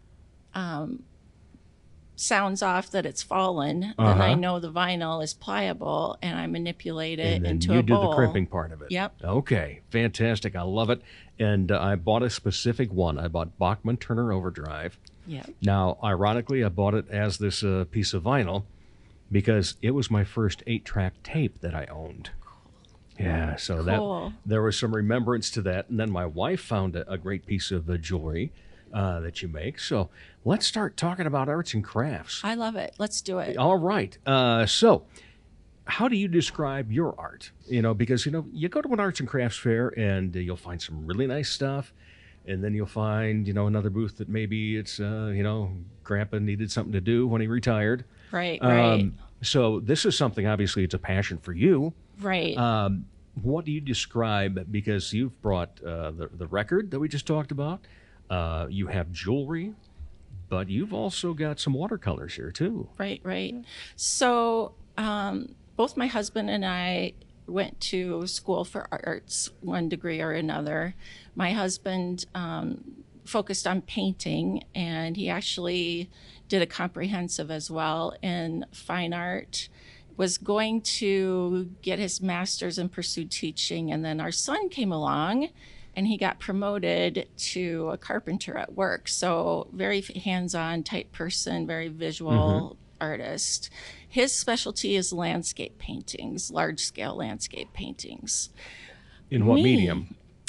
sounds off that it's fallen, then I know the vinyl is pliable, and I manipulate it And then into you a do bowl. the crimping part of it. Yep. Okay, fantastic. I love it. And I bought a specific one. I bought Bachman Turner Overdrive. Yep. Now, ironically, I bought it as this piece of vinyl because it was my first 8-track tape that I owned. Yeah, so Cool. there was some remembrance to that. And then my wife found a great piece of jewelry that you make. So let's start talking about arts and crafts. I love it. Let's do it. All right. So how do you describe your art? Because, you go to an arts and crafts fair and you'll find some really nice stuff. And then you'll find, another booth that maybe it's, Grandpa needed something to do when he retired. Right, right. So this is something, obviously, it's a passion for you. Right. What do you describe? Because you've brought the record that we just talked about. You have jewelry, but you've also got some watercolors here, too. Right, right. So both my husband and I went to school for arts, one degree or another. My husband focused on painting, and he actually did a comprehensive as well in fine art. Was going to get his master's and pursue teaching, and then our son came along and he got promoted to a carpenter at work. So very hands-on type person, very visual artist. His specialty is landscape paintings, large-scale landscape paintings. In what Me, medium?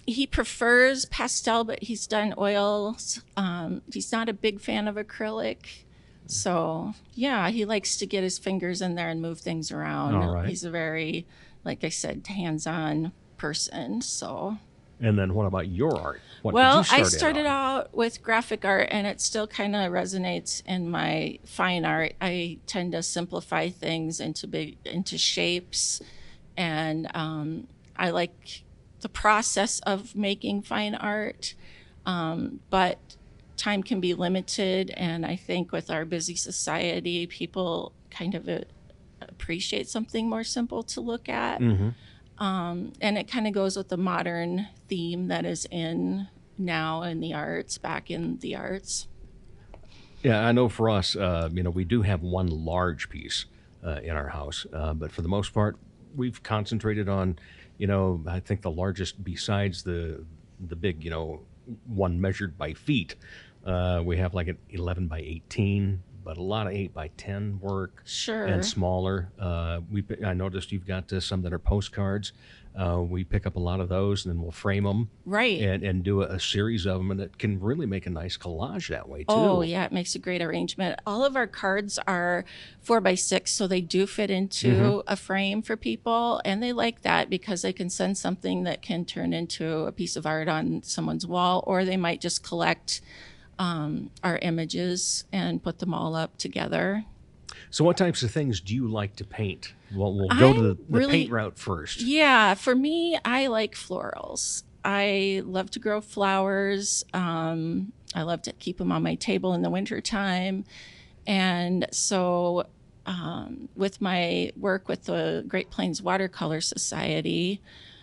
He prefers pastel, but he's done oils. He's not a big fan of acrylic. So, yeah, he likes to get his fingers in there and move things around. All right. He's a very, like I said, hands-on person. So, And then what about your art? What well, did you I start started in on? out with graphic art, and it still kind of resonates in my fine art. I tend to simplify things into shapes, and I like the process of making fine art, but time can be limited, and I think with our busy society, people kind of appreciate something more simple to look at. Mm-hmm. And it kind of goes with the modern theme that is in now in the arts, back in the arts. Yeah, I know for us, we do have one large piece in our house, but for the most part, we've concentrated on, I think the largest besides the big, one measured by feet, we have like an 11 by 18, but a lot of 8 by 10 work. Sure. And smaller. I noticed you've got some that are postcards. We pick up a lot of those, and then we'll frame them. Right. And do a series of them, and it can really make a nice collage that way, too. Oh, yeah, it makes a great arrangement. All of our cards are 4x6, so they do fit into a frame for people, and they like that because they can send something that can turn into a piece of art on someone's wall, or they might just collect our images and put them all up together. So what types of things do you like to paint? Well, we'll go to the paint route first. Yeah, for me, I like florals. I love to grow flowers. I love to keep them on my table in the wintertime. And so with my work with the Great Plains Watercolor Society,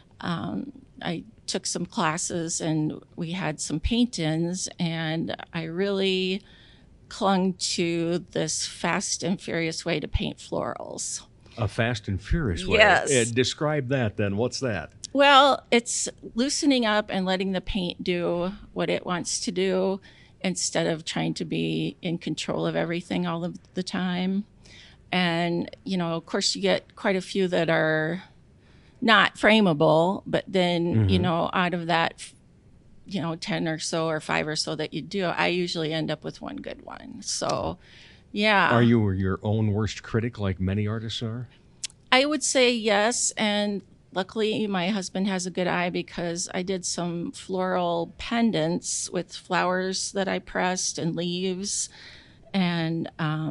I took some classes and we had some paint-ins, and I really clung to this fast and furious way to paint florals. A fast and furious way. Yes. Describe that then. What's that? Well, it's loosening up and letting the paint do what it wants to do instead of trying to be in control of everything all of the time. And, of course, you get quite a few that are not frameable, but then, out of that, 10 or so or 5 or so that you do, I usually end up with one good one. So, yeah. Are you your own worst critic like many artists are? I would say yes. And luckily, my husband has a good eye because I did some floral pendants with flowers that I pressed and leaves. And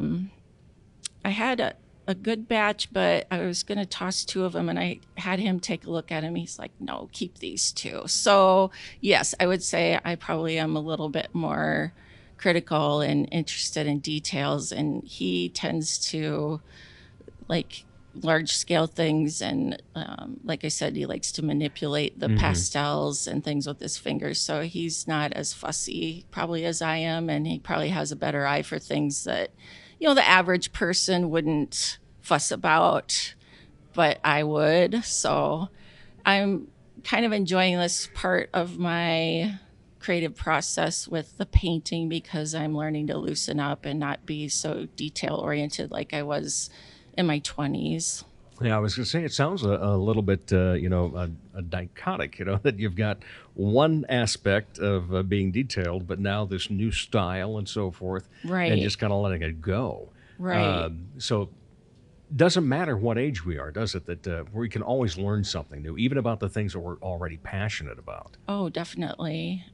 I had a good batch, but I was going to toss 2 of them, and I had him take a look at them. He's like, no, keep these 2. So yes, I would say I probably am a little bit more critical and interested in details, and he tends to like large scale things. And like I said, he likes to manipulate the pastels and things with his fingers. So he's not as fussy probably as I am, and he probably has a better eye for things that the average person wouldn't fuss about, but I would. So I'm kind of enjoying this part of my creative process with the painting because I'm learning to loosen up and not be so detail oriented like I was in my 20s. Yeah, I was going to say, it sounds a little bit, a dichotic, that you've got one aspect of being detailed, but now this new style and so forth, Right. And just kind of letting it go. Right. So doesn't matter what age we are, does it, that we can always learn something new, even about the things that we're already passionate about. Oh, definitely.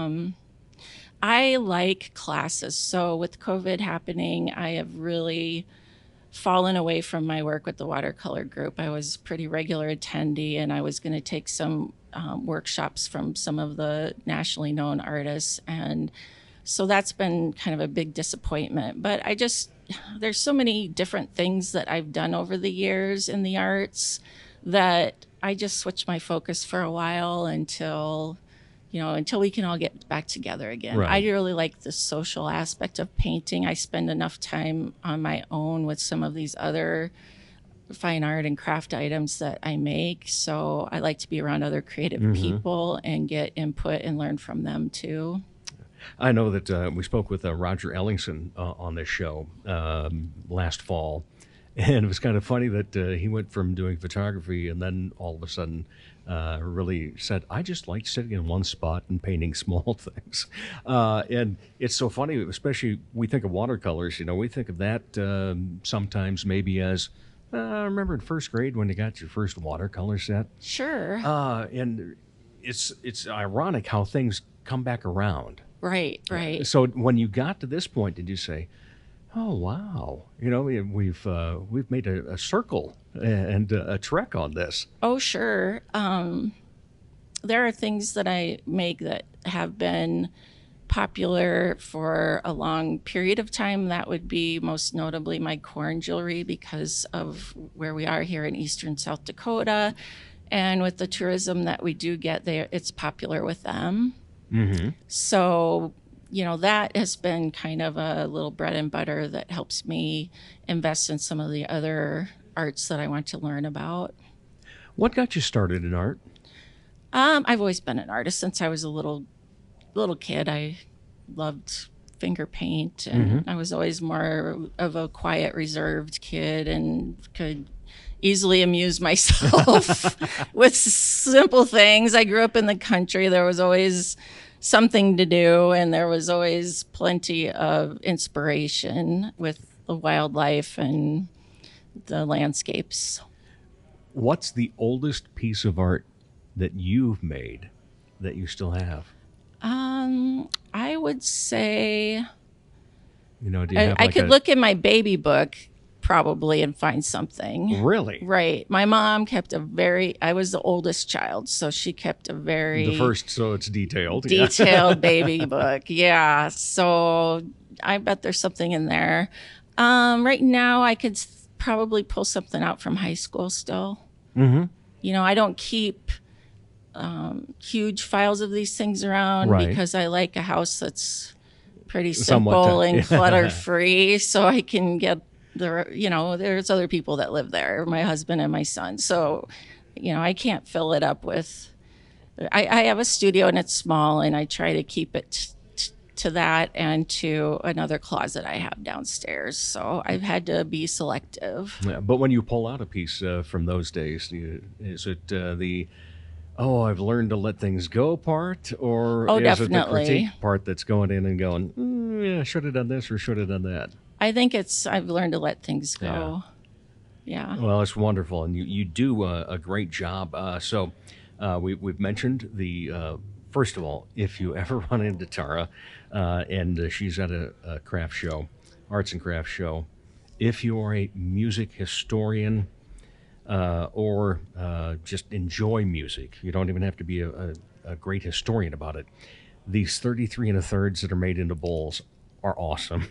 I like classes. So with COVID happening, I have really fallen away from my work with the watercolor group. I was pretty regular attendee, and I was going to take some workshops from some of the nationally known artists. And so that's been kind of a big disappointment. But there's so many different things that I've done over the years in the arts that I just switched my focus for a while until we can all get back together again. Right. I really like the social aspect of painting. I spend enough time on my own with some of these other fine art and craft items that I make. So I like to be around other creative people and get input and learn from them too. I know that we spoke with Roger Ellingson on this show last fall, And it was kind of funny that he went from doing photography and then all of a sudden really said, I just like sitting in one spot and painting small things. And it's so funny, especially we think of watercolors, we think of that sometimes maybe as, I remember in first grade when you got your first watercolor set. Sure. And it's ironic how things come back around. Right. So when you got to this point, did you say, oh, wow, we've made a circle and a trek on this? Oh, sure. There are things that I make that have been popular for a long period of time. That would be most notably my corn jewelry, because of where we are here in eastern South Dakota. And with the tourism that we do get there, it's popular with them. Mm-hmm. So, that has been kind of a little bread and butter that helps me invest in some of the other arts that I want to learn about. What got you started in art? I've always been an artist since I was a little kid. I loved finger paint, and I was always more of a quiet, reserved kid and could easily amuse myself with simple things. I grew up in the country. There was always something to do, and there was always plenty of inspiration with the wildlife and the landscapes. What's the oldest piece of art that you've made that you still have? I would say, do you have I could look in my baby book probably and find something. Really? Right. My mom kept I was the oldest child, so she kept a the first, so it's detailed. Baby book. Yeah. So I bet there's something in there. Right now I could probably pull something out from high school still. Mm-hmm. I don't keep huge files of these things around because I like a house that's pretty simple and clutter-free, so I can get there's other people that live there, my husband and my son. So, I can't fill it up with, I have a studio and it's small, and I try to keep it to that and to another closet I have downstairs. So I've had to be selective. Yeah, but when you pull out a piece from those days, is it I've learned to let things go part, or is definitely it the critique part that's going in and going, should have done this or should have done that? I think I've learned to let things go. Yeah. Well, it's wonderful, and you do a great job. So we've mentioned first of all, if you ever run into Tara, and she's at a craft show, arts and crafts show, if you're a music historian or just enjoy music, you don't even have to be a great historian about it. These 33 1/3 that are made into bowls are awesome.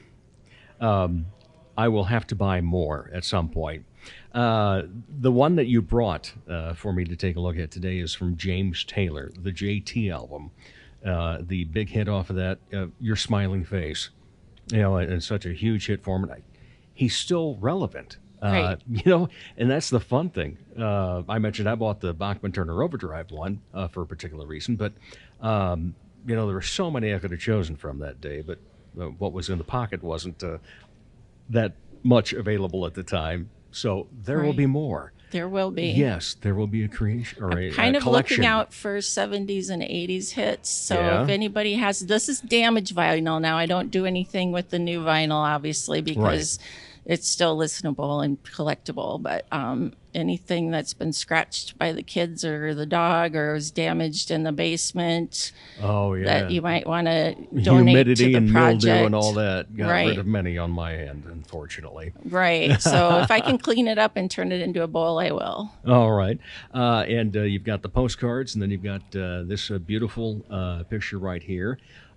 I will have to buy more at some point. The one that you brought for me to take a look at today is from James Taylor, the JT album. The big hit off of that, Your Smiling Face. And such a huge hit for him. He's still relevant. Right. And that's the fun thing. I mentioned I bought the Bachman Turner Overdrive one for a particular reason, but there were so many I could have chosen from that day, but what was in the pocket wasn't that much available at the time. So there will be more. There will be. Yes, there will be a creation or a kind of collection. Looking out for 70s and 80s hits. So if anybody has, this is damaged vinyl now. I don't do anything with the new vinyl, obviously, because it's still listenable and collectible. But anything that's been scratched by the kids or the dog or was damaged in the basement, that you might want to donate humidity to the and project. Mildew and all that. Got rid of many on my end, unfortunately. Right. So if I can clean it up and turn it into a bowl, I will. All right. And you've got the postcards, and then you've got this beautiful picture right here.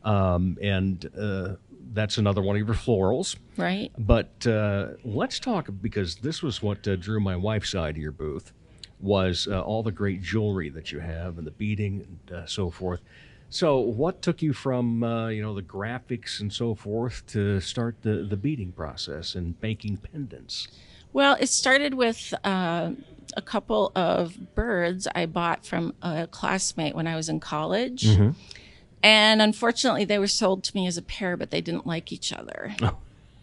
That's another one of your florals. Right. But let's talk, because this was what drew my wife's eye to your booth, was all the great jewelry that you have and the beading and so forth. So what took you from, the graphics and so forth to start the beading process and making pendants? Well, it started with a couple of birds I bought from a classmate when I was in college. Mm-hmm. And unfortunately, they were sold to me as a pair, but they didn't like each other. Oh.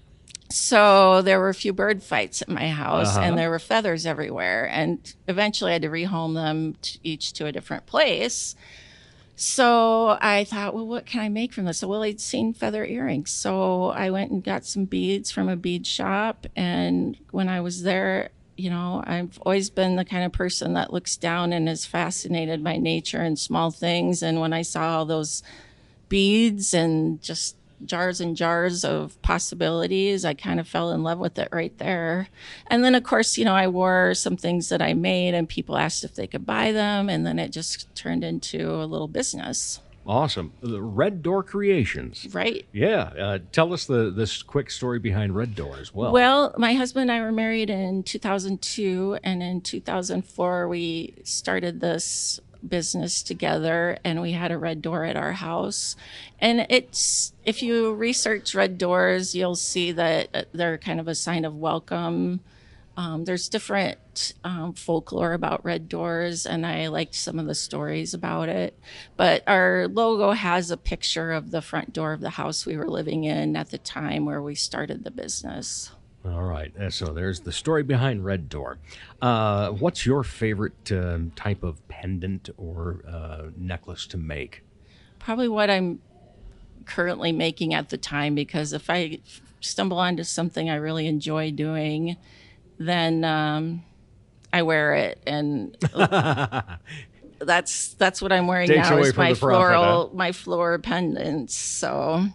So there were a few bird fights at my house, and there were feathers everywhere. And eventually I had to rehome them each to a different place. So I thought, well, what can I make from this? So, well, I'd seen feather earrings. So I went and got some beads from a bead shop. And when I was there, you know, I've always been the kind of person that looks down and is fascinated by nature and small things. And when I saw all those beads and just jars and jars of possibilities, I kind of fell in love with it right there. And then, of course, you know, I wore some things that I made and people asked if they could buy them. And then it just turned into a little business. Awesome. The Red Door Creations. Right. Yeah. Tell us this quick story behind Red Door as well. Well, my husband and I were married in 2002. And in 2004, we started this business together, and we had a red door at our house. And it's, if you research red doors, you'll see that they're kind of a sign of welcome. There's different folklore about red doors, and I liked some of the stories about it. But our logo has a picture of the front door of the house we were living in at the time where we started the business. All right. So there's the story behind Red Door. What's your favorite type of pendant or necklace to make? Probably what I'm currently making at the time, because if I stumble onto something I really enjoy doing, then I wear it, and that's what I'm wearing Takes now away is from my the profit, floral my floral pendants. So,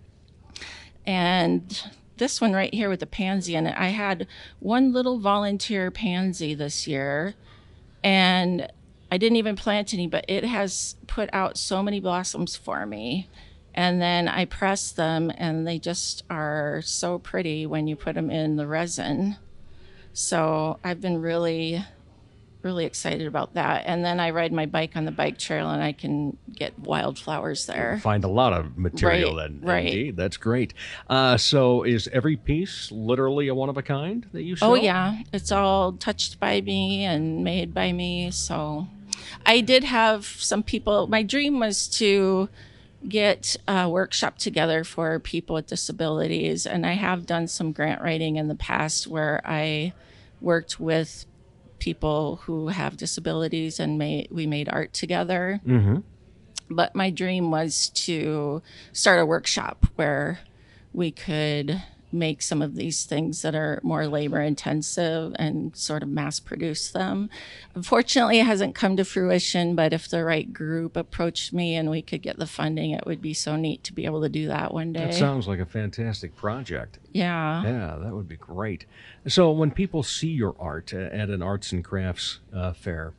and this one right here with the pansy in it, I had one little volunteer pansy this year, and I didn't even plant any, but it has put out so many blossoms for me. And then I press them, and they just are so pretty when you put them in the resin. So I've been really, really excited about that. And then I ride my bike on the bike trail, and I can get wildflowers there. Find a lot of material Right, then. right. Indeed. That's great. So is every piece literally a one of a kind that you sell? Oh, yeah. It's all touched by me and made by me. So I did have some people. My dream was to get a workshop together for people with disabilities. And I have done some grant writing in the past where I worked with people who have disabilities, and we made art together. Mm-hmm. But my dream was to start a workshop where we could make some of these things that are more labor intensive and sort of mass produce them. Unfortunately, it hasn't come to fruition, but if the right group approached me and we could get the funding, it would be so neat to be able to do that one day. That sounds like a fantastic project. Yeah. Yeah, that would be great. So when people see your art at an arts and crafts fair,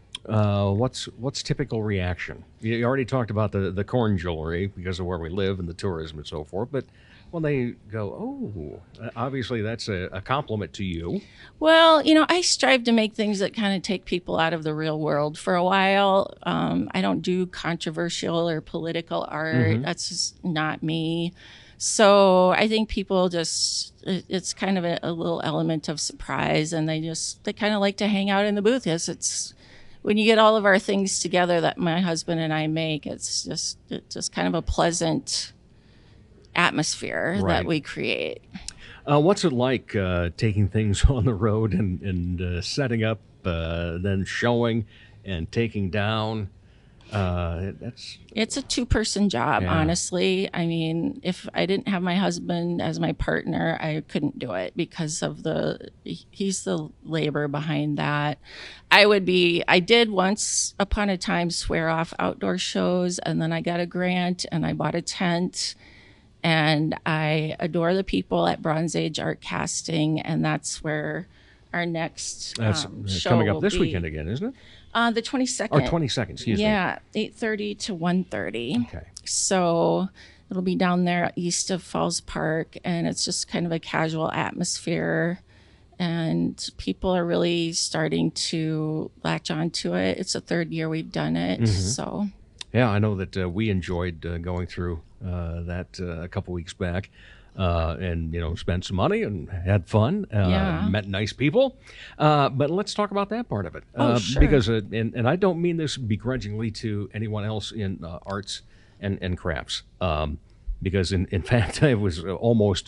what's typical reaction? You already talked about the corn jewelry because of where we live and the tourism and so forth, but when they go, oh, obviously that's a compliment to you. Well, you know, I strive to make things that kind of take people out of the real world for a while. I don't do controversial or political art. Mm-hmm. That's just not me. So I think people it's kind of a little element of surprise, and they kind of like to hang out in the booth. Yes, it's when you get all of our things together that my husband and I make, it's just kind of a pleasant atmosphere that we create. What's it like taking things on the road and setting up, then showing and taking down? It's a two-person job, honestly. I mean, if I didn't have my husband as my partner, I couldn't do it because of he's the labor behind that. I did once upon a time swear off outdoor shows, and then I got a grant and I bought a tent. And I adore the people at Bronze Age Art Casting, and that's where our next show coming up will this be. weekend again, isn't it? The 22nd. Or 22nd, excuse me. Yeah, 8:30 to 1:30. Okay. So it'll be down there east of Falls Park, and it's just kind of a casual atmosphere. And people are really starting to latch onto it. It's the third year we've done it, so. Yeah, I know that we enjoyed going through that a couple weeks back, and spent some money and had fun. Met nice people. But let's talk about that part of it. Sure. Because and I don't mean this begrudgingly to anyone else in arts and crafts. Because in fact, I was almost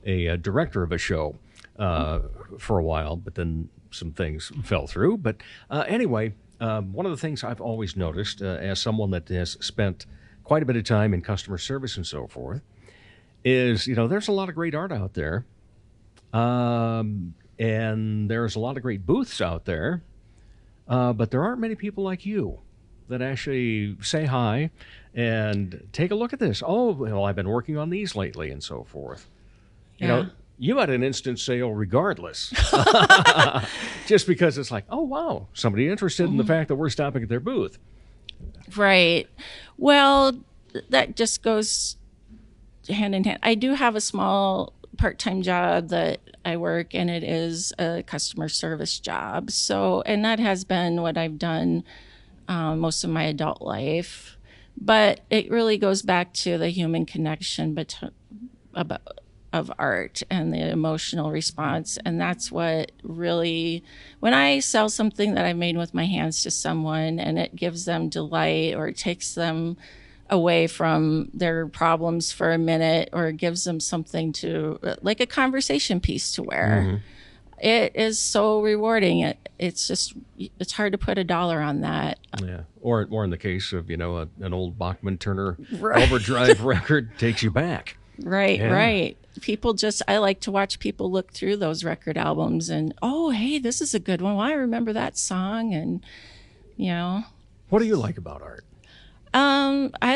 a director of a show for a while, but then some things fell through. But anyway, one of the things I've always noticed as someone that has spent quite a bit of time in customer service and so forth is, there's a lot of great art out there. And there's a lot of great booths out there. But there aren't many people like you that actually say hi and take a look at this. Oh, well, I've been working on these lately and so forth. Yeah. You had an instant sale regardless. Just because it's like, oh, wow, somebody interested in the fact that we're stopping at their booth. Right. Well, that just goes hand in hand. I do have a small part-time job that I work, and it is a customer service job. So, and that has been what I've done most of my adult life. But it really goes back to the human connection of art and the emotional response. And that's what really, when I sell something that I made with my hands to someone and it gives them delight or it takes them away from their problems for a minute or gives them something to, like a conversation piece to wear, it is so rewarding. It's hard to put a dollar on that. Yeah. Or in the case of, an old Bachman Turner Overdrive record takes you back. Right, Yeah. right. I like to watch people look through those record albums and, oh, hey, this is a good one. Well, I remember that song. And, What do you like about art? I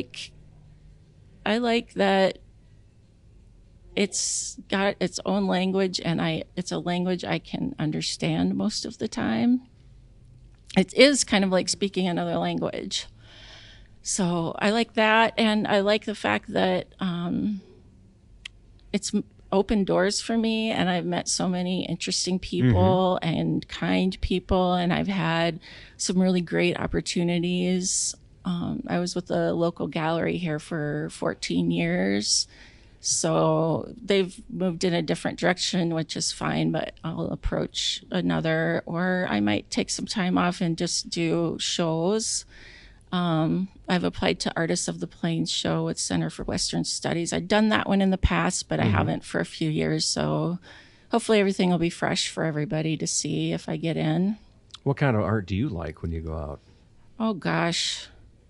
like that it's got its own language, and it's a language I can understand most of the time. It is kind of like speaking another language. So I like that, and I like the fact that it's opened doors for me, and I've met so many interesting people and kind people, and I've had some really great opportunities. I was with a local gallery here for 14 years. So they've moved in a different direction, which is fine, but I'll approach another, or I might take some time off and just do shows. I've applied to Artists of the Plains show with Center for Western Studies. I've done that one in the past, but I haven't for a few years. So hopefully everything will be fresh for everybody to see if I get in. What kind of art do you like when you go out? Oh, gosh.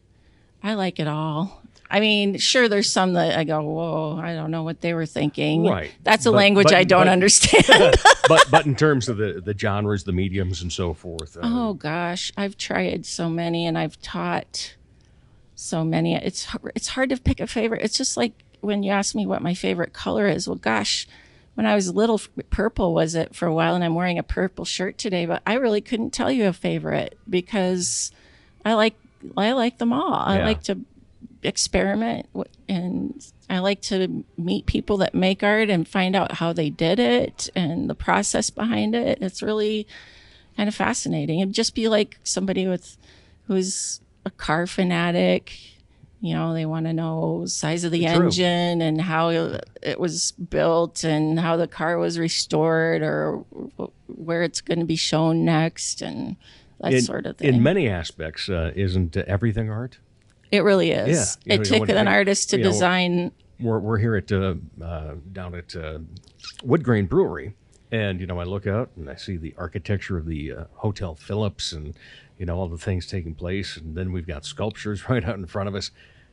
I like it all. I mean, sure, there's some that I go, whoa, I don't know what they were thinking. Right. That's a language I don't understand. but in terms of the genres, the mediums, and so forth. Oh, gosh. I've tried so many, and I've taught so many. It's hard to pick a favorite. It's just like when you ask me what my favorite color is. Well, gosh, when I was little, purple was it for a while, and I'm wearing a purple shirt today, but I really couldn't tell you a favorite because I like them all. I like to experiment, and I like to meet people that make art and find out how they did it and the process behind it. It's really kind of fascinating. It'd just be like somebody who's a car fanatic. They want to know the size of the engine and how it was built and how the car was restored or where it's going to be shown next and that sort of thing. In many aspects, isn't everything art? It really is. Yeah. It took an artist to design. We're here at down at Wood Grain Brewery, and I look out and I see the architecture of the Hotel Phillips and all the things taking place, and then we've got sculptures right out in front of us.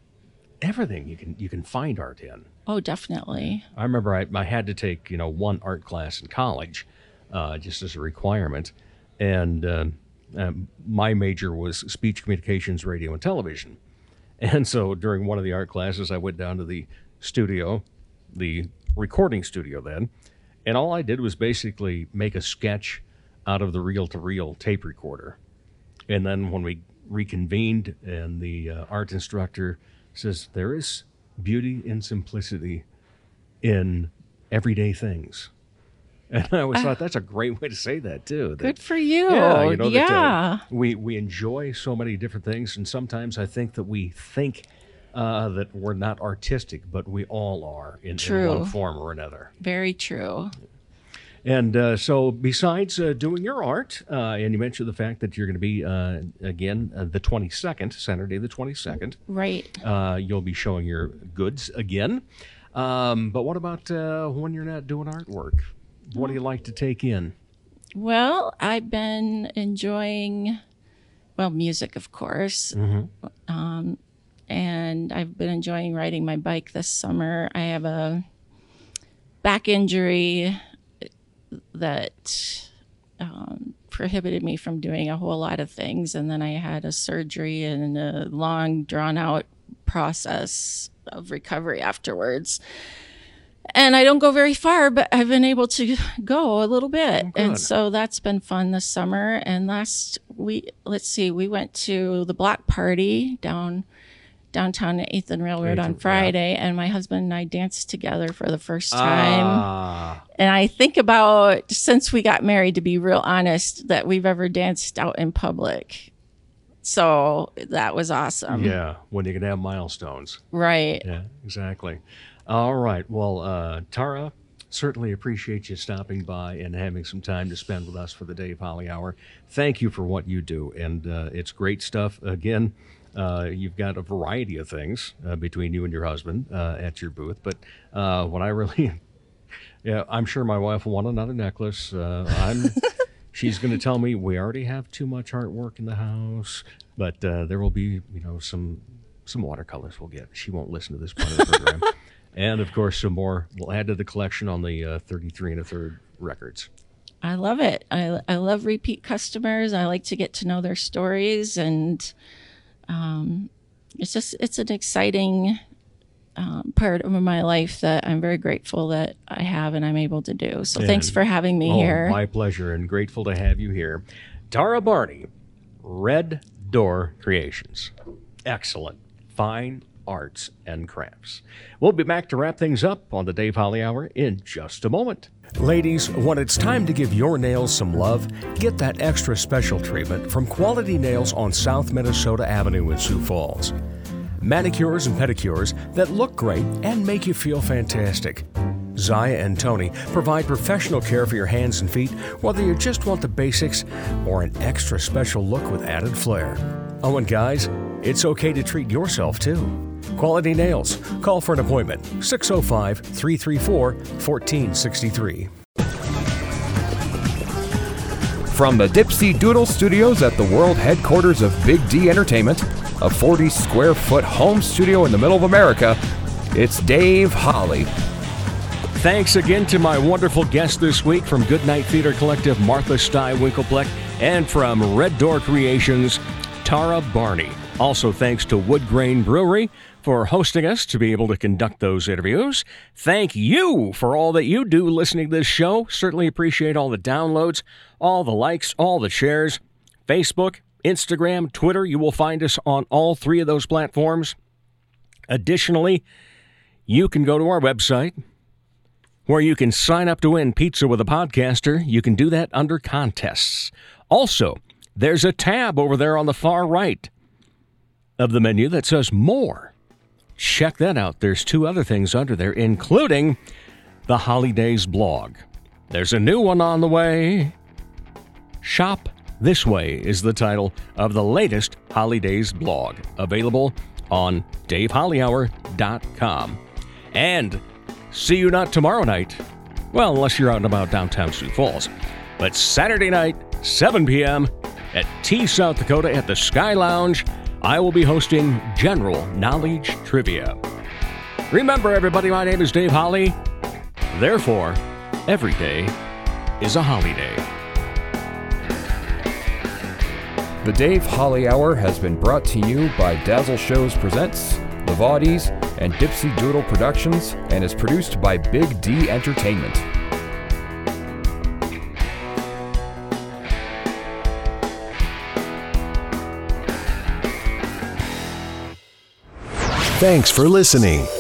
Everything you can find art in. Oh, definitely. I remember I had to take one art class in college, just as a requirement, and my major was speech communications, radio, and television. And so during one of the art classes, I went down to the studio, the recording studio then, and all I did was basically make a sketch out of the reel-to-reel tape recorder. And then when we reconvened, and the art instructor says, there is beauty and simplicity in everyday things. And I always thought that's a great way to say that, too. Good for you. Yeah. Yeah. We enjoy so many different things, and sometimes I think that we think that we're not artistic, but we all are in one form or another. Very true. And so besides doing your art, and you mentioned the fact that you're going to be, again, the 22nd, Saturday the 22nd. Right. You'll be showing your goods again. But what about when you're not doing artwork? What do you like to take in? Well, I've been enjoying, music, of course. And I've been enjoying riding my bike this summer. I have a back injury that prohibited me from doing a whole lot of things. And then I had a surgery and a long, drawn-out process of recovery afterwards. And I don't go very far, but I've been able to go a little bit. Oh, and so that's been fun this summer. And we went to the block party downtown at 8th and Railroad on Friday. And my husband and I danced together for the first time. And I think about, since we got married, to be real honest, that we've ever danced out in public. So that was awesome. Yeah, when you can have milestones. Right. Yeah, exactly. All right. Well, Tara, certainly appreciate you stopping by and having some time to spend with us for the Dave Holly Hour. Thank you for what you do, and it's great stuff. Again, you've got a variety of things between you and your husband at your booth, but what I really... Yeah, I'm sure my wife will want another necklace. She's going to tell me we already have too much artwork in the house, but there will be, some watercolors we'll get. She won't listen to this part of the program. And, of course, some more we'll add to the collection on the 33 1/3 records. I love it. I love repeat customers. I like to get to know their stories, and it's an exciting part of my life that I'm very grateful that I have and I'm able to do. So thanks for having me here. My pleasure, and grateful to have you here. Tara Barney, Red Door Creations. Excellent. Fine arts and crafts. We'll be back to wrap things up on the Dave Holly Hour in just a moment. Ladies, when it's time to give your nails some love, get that extra special treatment from Quality Nails on South Minnesota Avenue in Sioux Falls. Manicures and pedicures that look great and make you feel fantastic. Zaya and Tony provide professional care for your hands and feet, whether you just want the basics or an extra special look with added flair. Oh, and guys, it's okay to treat yourself too. Quality Nails. Call for an appointment. 605-334-1463. From the Dipsy Doodle Studios at the world headquarters of Big D Entertainment, a 40-square-foot home studio in the middle of America, it's Dave Holly. Thanks again to my wonderful guest this week from Goodnight Theater Collective, Martha Stye Winklepleck, and from Red Door Creations, Tara Barney. Also thanks to Wood Grain Brewery for hosting us to be able to conduct those interviews. Thank you for all that you do listening to this show. Certainly appreciate all the downloads, all the likes, all the shares. Facebook, Instagram, Twitter, you will find us on all three of those platforms. Additionally, you can go to our website where you can sign up to win Pizza with a Podcaster. You can do that under contests. Also, there's a tab over there on the far right of the menu that says More. Check that out. There's two other things under there, including the Holidays blog. There's a new one on the way. Shop This Way is the title of the latest Holidays blog, available on DaveHollyHour.com. And see you not tomorrow night, well, unless you're out and about downtown Sioux Falls, but Saturday night, 7 p.m. at T South Dakota at the Sky Lounge. I will be hosting General Knowledge Trivia. Remember, everybody, my name is Dave Holly. Therefore, every day is a holiday. The Dave Holly Hour has been brought to you by Dazzle Shows Presents, The Vaudies, and Dipsy Doodle Productions, and is produced by Big D Entertainment. Thanks for listening.